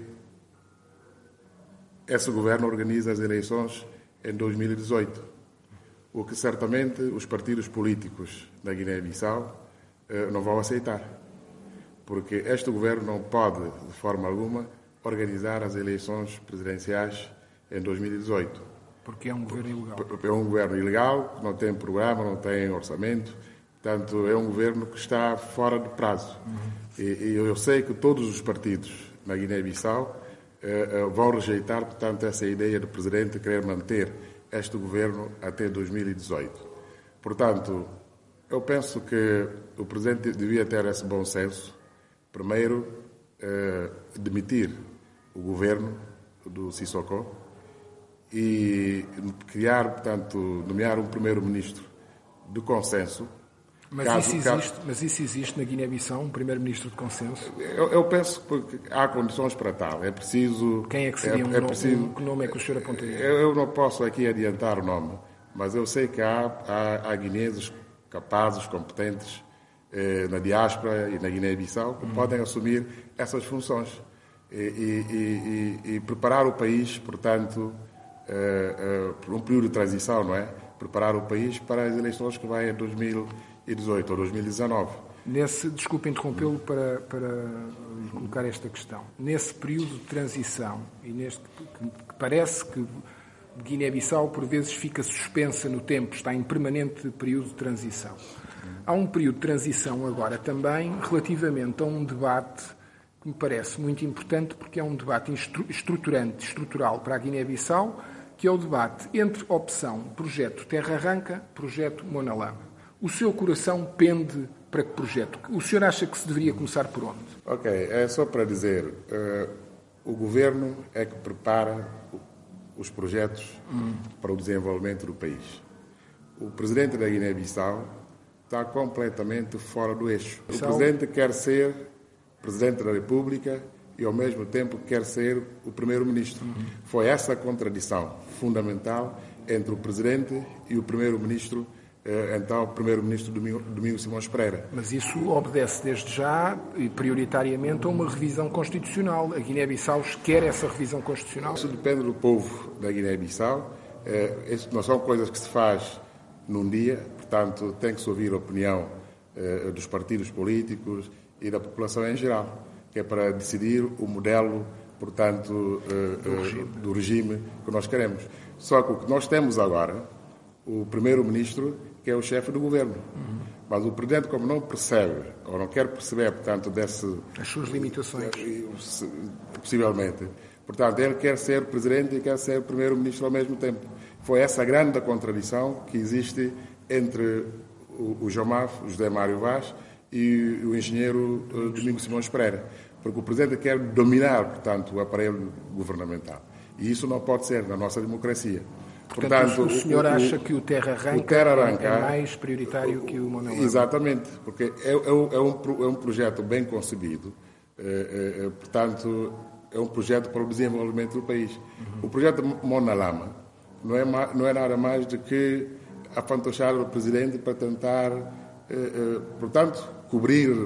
esse governo organize as eleições em dois mil e dezoito. O que certamente os partidos políticos da Guiné-Bissau eh, não vão aceitar. Porque este governo não pode, de forma alguma, organizar as eleições presidenciais em dois mil e dezoito. Porque é um governo ilegal. É um governo ilegal, que não tem programa, não tem orçamento. Portanto, é um governo que está fora de prazo. Uhum. E, e eu sei que todos os partidos na Guiné-Bissau eh, vão rejeitar, portanto, essa ideia do Presidente querer manter este governo até dois mil e dezoito. Portanto, eu penso que o Presidente devia ter esse bom senso. Primeiro, eh, demitir o governo do Sissoko e criar, portanto, nomear um primeiro-ministro de consenso. Mas, caso, isso existe, caso, mas isso existe na Guiné-Bissau, um primeiro-ministro de consenso? Eu, eu penso que há condições para tal. É preciso... Quem é que seria é, um, é nome, preciso, um, que nome é que o senhor apontaria? Eu, eu não posso aqui adiantar o nome, mas eu sei que há, há, há guineenses capazes, competentes, eh, na diáspora e na Guiné-Bissau, que hum. podem assumir essas funções e, e, e, e preparar o país, portanto, eh, eh, por um período de transição, não é? Preparar o país para as eleições que vai em dois mil e dezoito ou dois mil e dezanove. Nesse, desculpe interrompê-lo para, para lhe colocar esta questão. Nesse período de transição, e neste que, que parece que Guiné-Bissau por vezes fica suspensa no tempo, está em permanente período de transição. Há um período de transição agora também relativamente a um debate que me parece muito importante, porque é um debate estruturante, estrutural para a Guiné-Bissau, que é o debate entre opção projeto Terra Arranca, projeto Monalama. O seu coração pende para que projeto? O senhor acha que se deveria começar por onde? Ok, é só para dizer, uh, o governo é que prepara os projetos hum. para o desenvolvimento do país. O presidente da Guiné-Bissau está completamente fora do eixo. O presidente quer ser presidente da República e, ao mesmo tempo, quer ser o primeiro-ministro. Uhum. Foi essa a contradição fundamental entre o presidente e o primeiro-ministro, então o primeiro-ministro Domingos Simões Pereira. Mas isso obedece desde já e prioritariamente a uma revisão constitucional. A Guiné-Bissau quer essa revisão constitucional? Isso depende do povo da Guiné-Bissau. Isso não são coisas que se faz num dia, portanto tem que se ouvir a opinião dos partidos políticos e da população em geral, que é para decidir o modelo, portanto, do regime, do regime que nós queremos. Só que o que nós temos agora, o primeiro-ministro, que é o chefe do governo. Uhum. Mas o presidente, como não percebe, ou não quer perceber, portanto, desse... as suas limitações. Possivelmente. Portanto, ele quer ser presidente e quer ser primeiro-ministro ao mesmo tempo. Foi essa grande contradição que existe entre o, o Jomaf, o José Mário Vaz, e o engenheiro uh, Domingos Simões Pereira. Porque o presidente quer dominar, portanto, o aparelho governamental. E isso não pode ser na nossa democracia. Portanto, Portanto, o senhor o, acha que o Terra Arranca, o terra arranca é mais prioritário que o Monalama? Exatamente, porque é, é, é, um, é um projeto bem concebido, é, é, portanto, é um projeto para o desenvolvimento do país. Uhum. O projeto Monalama não é, não é nada mais do que afantochar o presidente para tentar, é, é, portanto, cobrir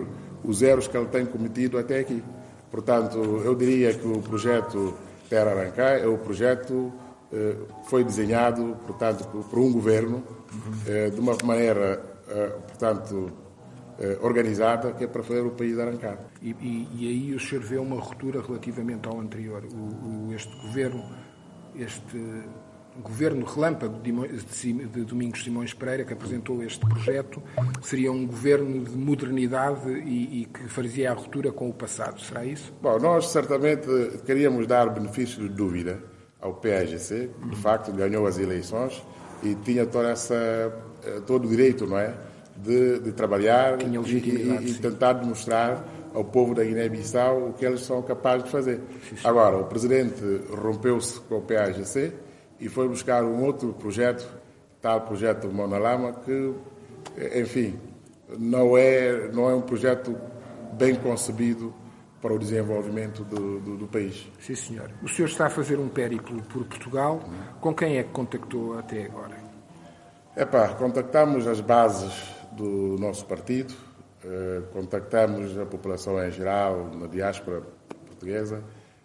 os erros que ele tem cometido até aqui. Portanto, eu diria que o projeto Terra Arrancá é o projeto que foi desenhado, portanto, por um governo de uma maneira, portanto, organizada, que é para fazer o país arrancar. E, e, e aí o senhor vê uma ruptura relativamente ao anterior. O, o, este governo, este governo relâmpago de, de Domingos Simões Pereira, que apresentou este projeto, seria um governo de modernidade e, e que fazia a ruptura com o passado. Será isso? Bom, nós certamente queríamos dar benefício de dúvida ao P A G C, que de facto ganhou as eleições e tinha toda essa, todo o direito, não é, de, de trabalhar e, e, e tentar demonstrar ao povo da Guiné-Bissau o que eles são capazes de fazer. Sim, sim. Agora, o Presidente rompeu-se com o P A G C e foi buscar um outro projeto, tal projeto Monalama, que, enfim, não é, não é um projeto bem concebido para o desenvolvimento do, do, do país. Sim, senhor. O senhor está a fazer um périplo por Portugal. Com quem é que contactou até agora? Epá, contactamos as bases do nosso partido, eh, contactamos a população em geral, na diáspora portuguesa,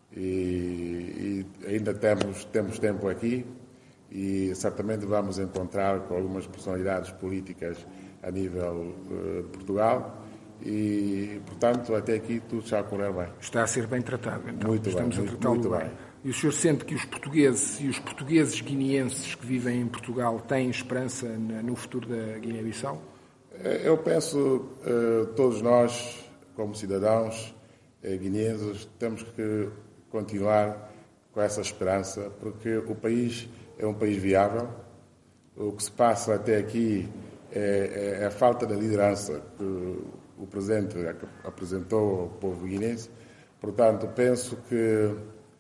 e, e ainda temos, temos tempo aqui e certamente vamos encontrar com algumas personalidades políticas a nível uh, de Portugal e, portanto, até aqui tudo está a correr bem. Está a ser bem tratado, então. Muito Estamos bem, a tratá-lo muito bem. bem. E o senhor sente que os portugueses e os portugueses guineenses que vivem em Portugal têm esperança no futuro da Guiné-Bissau? Eu penso uh, todos nós, como cidadãos uh, guineenses, temos que continuar com essa esperança, porque o país é um país viável. O que se passa até aqui é, é a falta de liderança que o Presidente apresentou ao povo guinense. Portanto, penso que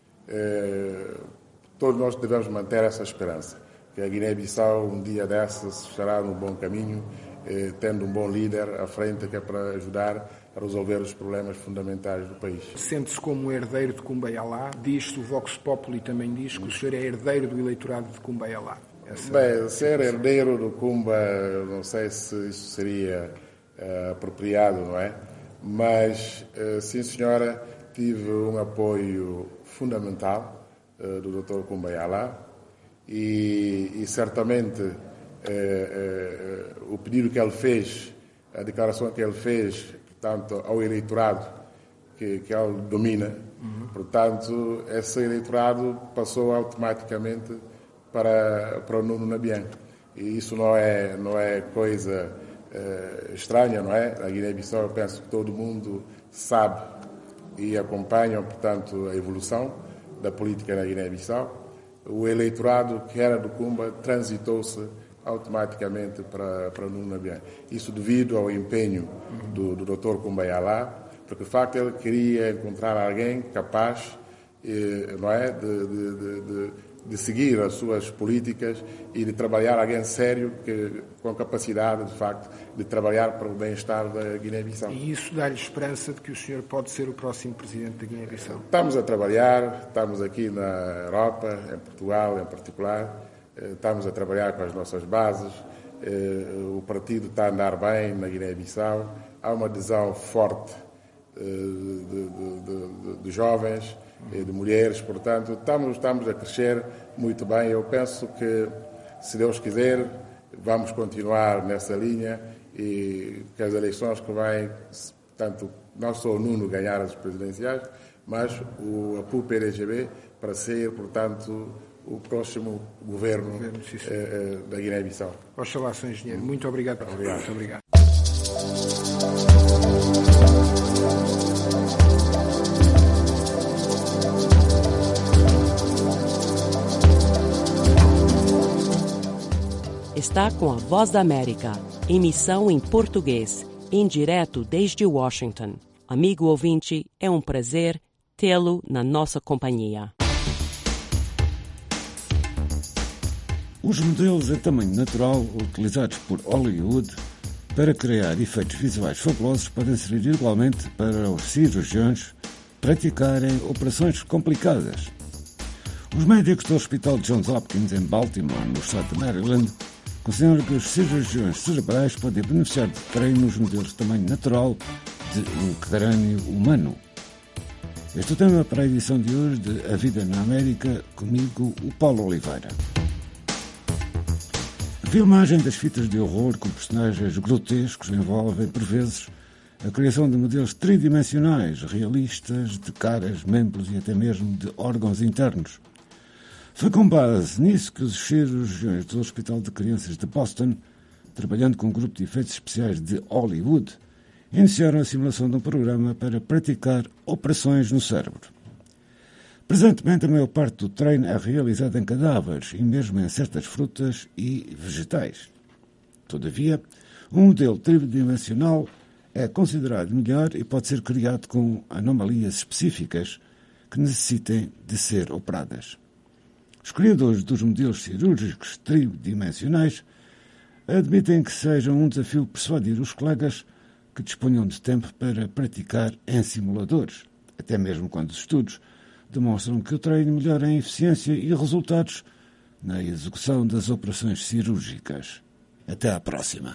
eh, todos nós devemos manter essa esperança, que a Guiné-Bissau um dia dessas estará no bom caminho, eh, tendo um bom líder à frente que é para ajudar a resolver os problemas fundamentais do país. Sente-se como herdeiro de Kumbaya-Lá. Diz-se, o Vox Populi também diz que o senhor é herdeiro do eleitorado de Kumbaya-Lá. Essa... Bem, ser herdeiro do Kumba, não sei se isso seria uh, apropriado, não é? Mas, uh, sim senhora, tive um apoio fundamental uh, do doutor Kumbaya-Lá e, e certamente uh, uh, o pedido que ele fez, a declaração que ele fez, portanto, ao eleitorado que, que ele domina. Uhum. Portanto, esse eleitorado passou automaticamente para, para o Nuno Nabian. E isso não é, não é coisa uh, estranha, não é? A Guiné-Bissau, eu penso que todo mundo sabe e acompanha, portanto, a evolução da política na Guiné-Bissau. O eleitorado que era do Kumba transitou-se automaticamente para, para Nuno Nabian. Isso devido ao empenho do, do doutor Kumbaya-Lá, porque de facto ele queria encontrar alguém capaz eh, não é, de, de, de, de seguir as suas políticas e de trabalhar, alguém sério, que, com capacidade de facto de trabalhar para o bem-estar da Guiné-Bissau. E isso dá-lhe esperança de que o senhor pode ser o próximo presidente da Guiné-Bissau? Estamos a trabalhar, estamos aqui na Europa, em Portugal em particular. Estamos a trabalhar com as nossas bases, o partido está a andar bem na Guiné-Bissau, há uma adesão forte de, de, de, de jovens, de mulheres, portanto, estamos, estamos a crescer muito bem. Eu penso que, se Deus quiser, vamos continuar nessa linha e que as eleições que vêm, tanto não só o Nuno ganhar as presidenciais, mas o, a P U P D G B para ser, portanto, o próximo governo, governo eh, da Guiné-Bissau. Oxalá, senhor Engenheiro. Muito obrigado. Obrigado. Muito obrigado. Está com a Voz da América, emissão em português, em direto desde Washington. Amigo ouvinte, é um prazer tê-lo na nossa companhia. Os modelos a tamanho natural utilizados por Hollywood para criar efeitos visuais fabulosos podem servir igualmente para os cirurgiões praticarem operações complicadas. Os médicos do Hospital Johns Hopkins, em Baltimore, no estado de Maryland, consideram que os cirurgiões cerebrais podem beneficiar de treinos modelos de tamanho natural de um crânio humano. Este é o tema para a edição de hoje de A Vida na América, comigo, o Paulo Oliveira. A filmagem das fitas de horror com personagens grotescos envolvem, por vezes, a criação de modelos tridimensionais, realistas, de caras, membros e até mesmo de órgãos internos. Foi com base nisso que os cirurgiões do Hospital de Crianças de Boston, trabalhando com um grupo de efeitos especiais de Hollywood, iniciaram a simulação de um programa para praticar operações no cérebro. Presentemente, a maior parte do treino é realizada em cadáveres e mesmo em certas frutas e vegetais. Todavia, um modelo tridimensional é considerado melhor e pode ser criado com anomalias específicas que necessitem de ser operadas. Os criadores dos modelos cirúrgicos tridimensionais admitem que seja um desafio persuadir os colegas que disponham de tempo para praticar em simuladores, até mesmo quando os estudos demonstram que o treino melhora em eficiência e resultados na execução das operações cirúrgicas. Até à próxima.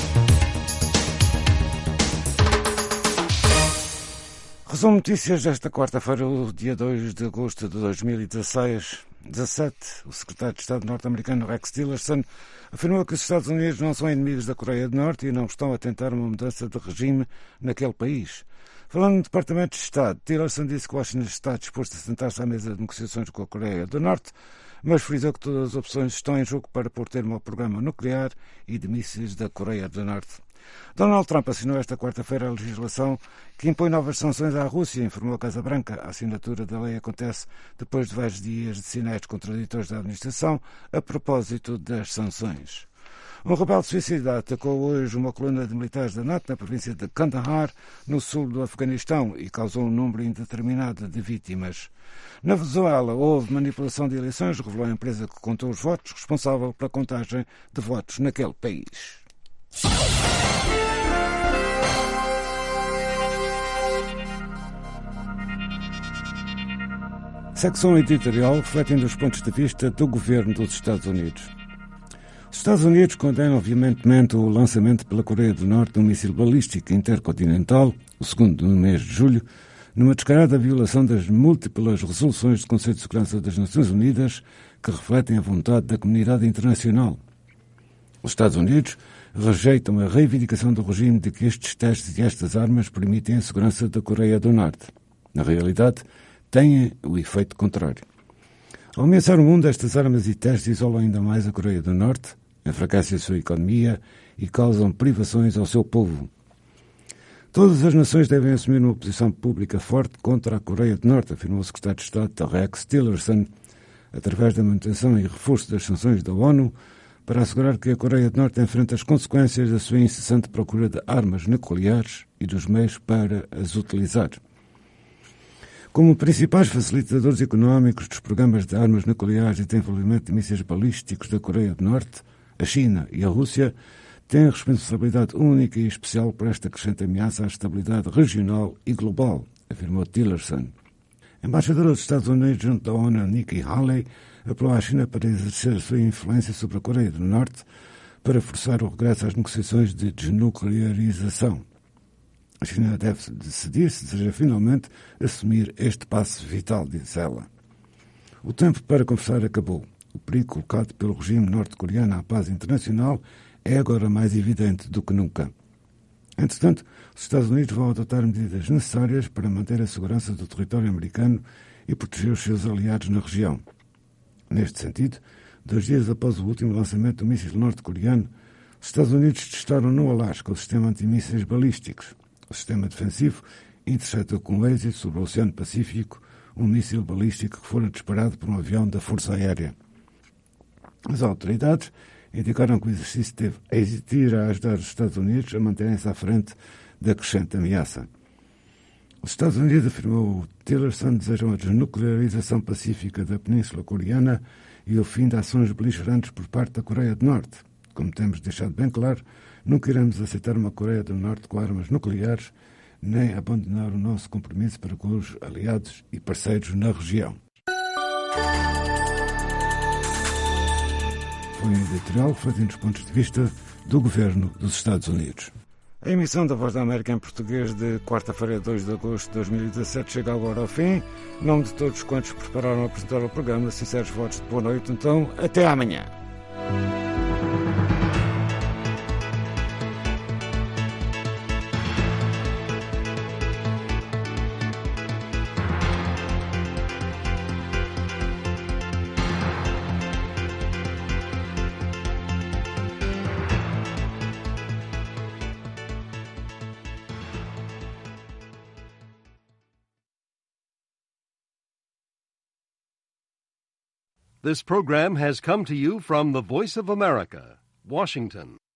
Resumo notícias desta quarta-feira, o dia dois de agosto de dois mil e dezasseis. dezassete, o secretário de Estado norte-americano Rex Tillerson afirmou que os Estados Unidos não são inimigos da Coreia do Norte e não estão a tentar uma mudança de regime naquele país. Falando no Departamento de Estado, Tillerson disse que Washington está disposto a sentar-se à mesa de negociações com a Coreia do Norte, mas frisou que todas as opções estão em jogo para pôr termo ao programa nuclear e de mísseis da Coreia do Norte. Donald Trump assinou esta quarta-feira a legislação que impõe novas sanções à Rússia, informou a Casa Branca. A assinatura da lei acontece depois de vários dias de sinais contraditórios da administração a propósito das sanções. Um rebelde suicida atacou hoje uma coluna de militares da NATO na província de Kandahar, no sul do Afeganistão, e causou um número indeterminado de vítimas. Na Venezuela, houve manipulação de eleições, revelou a empresa que contou os votos, responsável pela contagem de votos naquele país. Secção editorial refletindo os pontos de vista do governo dos Estados Unidos. Os Estados Unidos condenam veementemente o lançamento pela Coreia do Norte de um míssil balístico intercontinental, o segundo no mês de julho, numa descarada violação das múltiplas resoluções do Conselho de Segurança das Nações Unidas que refletem a vontade da comunidade internacional. Os Estados Unidos rejeitam a reivindicação do regime de que estes testes e estas armas permitem a segurança da Coreia do Norte. Na realidade, têm o efeito contrário. Ao ameaçar o mundo, estas armas e testes isolam ainda mais a Coreia do Norte, enfraquecem a sua economia e causam privações ao seu povo. Todas as nações devem assumir uma posição pública forte contra a Coreia do Norte, afirmou o secretário de Estado Rex Tillerson, através da manutenção e reforço das sanções da ONU, para assegurar que a Coreia do Norte enfrenta as consequências da sua incessante procura de armas nucleares e dos meios para as utilizar. Como principais facilitadores económicos dos programas de armas nucleares e de desenvolvimento de mísseis balísticos da Coreia do Norte, a China e a Rússia têm responsabilidade única e especial por esta crescente ameaça à estabilidade regional e global, afirmou Tillerson. A embaixadora dos Estados Unidos junto da ONU, Nikki Haley, apelou à China para exercer a sua influência sobre a Coreia do Norte para forçar o regresso às negociações de desnuclearização. A China deve decidir se deseja finalmente assumir este passo vital, disse ela. O tempo para conversar acabou. O perigo colocado pelo regime norte-coreano à paz internacional é agora mais evidente do que nunca. Entretanto, os Estados Unidos vão adotar medidas necessárias para manter a segurança do território americano e proteger os seus aliados na região. Neste sentido, dois dias após o último lançamento do míssil norte-coreano, os Estados Unidos testaram no Alasca o sistema antimísseis balísticos. O sistema defensivo interceptou com êxito sobre o Oceano Pacífico um míssil balístico que fora disparado por um avião da Força Aérea. As autoridades indicaram que o exercício teve êxito e irá ajudar os Estados Unidos a manterem-se à frente da crescente ameaça. Os Estados Unidos, afirmou Tillerson, desejam a desnuclearização pacífica da Península Coreana e o fim de ações beligerantes por parte da Coreia do Norte. Como temos deixado bem claro, nunca iremos aceitar uma Coreia do Norte com armas nucleares, nem abandonar o nosso compromisso para com os aliados e parceiros na região. Foi um editorial refletindo os pontos de vista do governo dos Estados Unidos. A emissão da Voz da América em português de quarta-feira, dois de agosto de dois mil e dezassete, chega agora ao fim. Em nome de todos quantos prepararam a apresentar o programa, sinceros votos de boa noite. Então, até amanhã. This program has come to you from the Voice of America, Washington.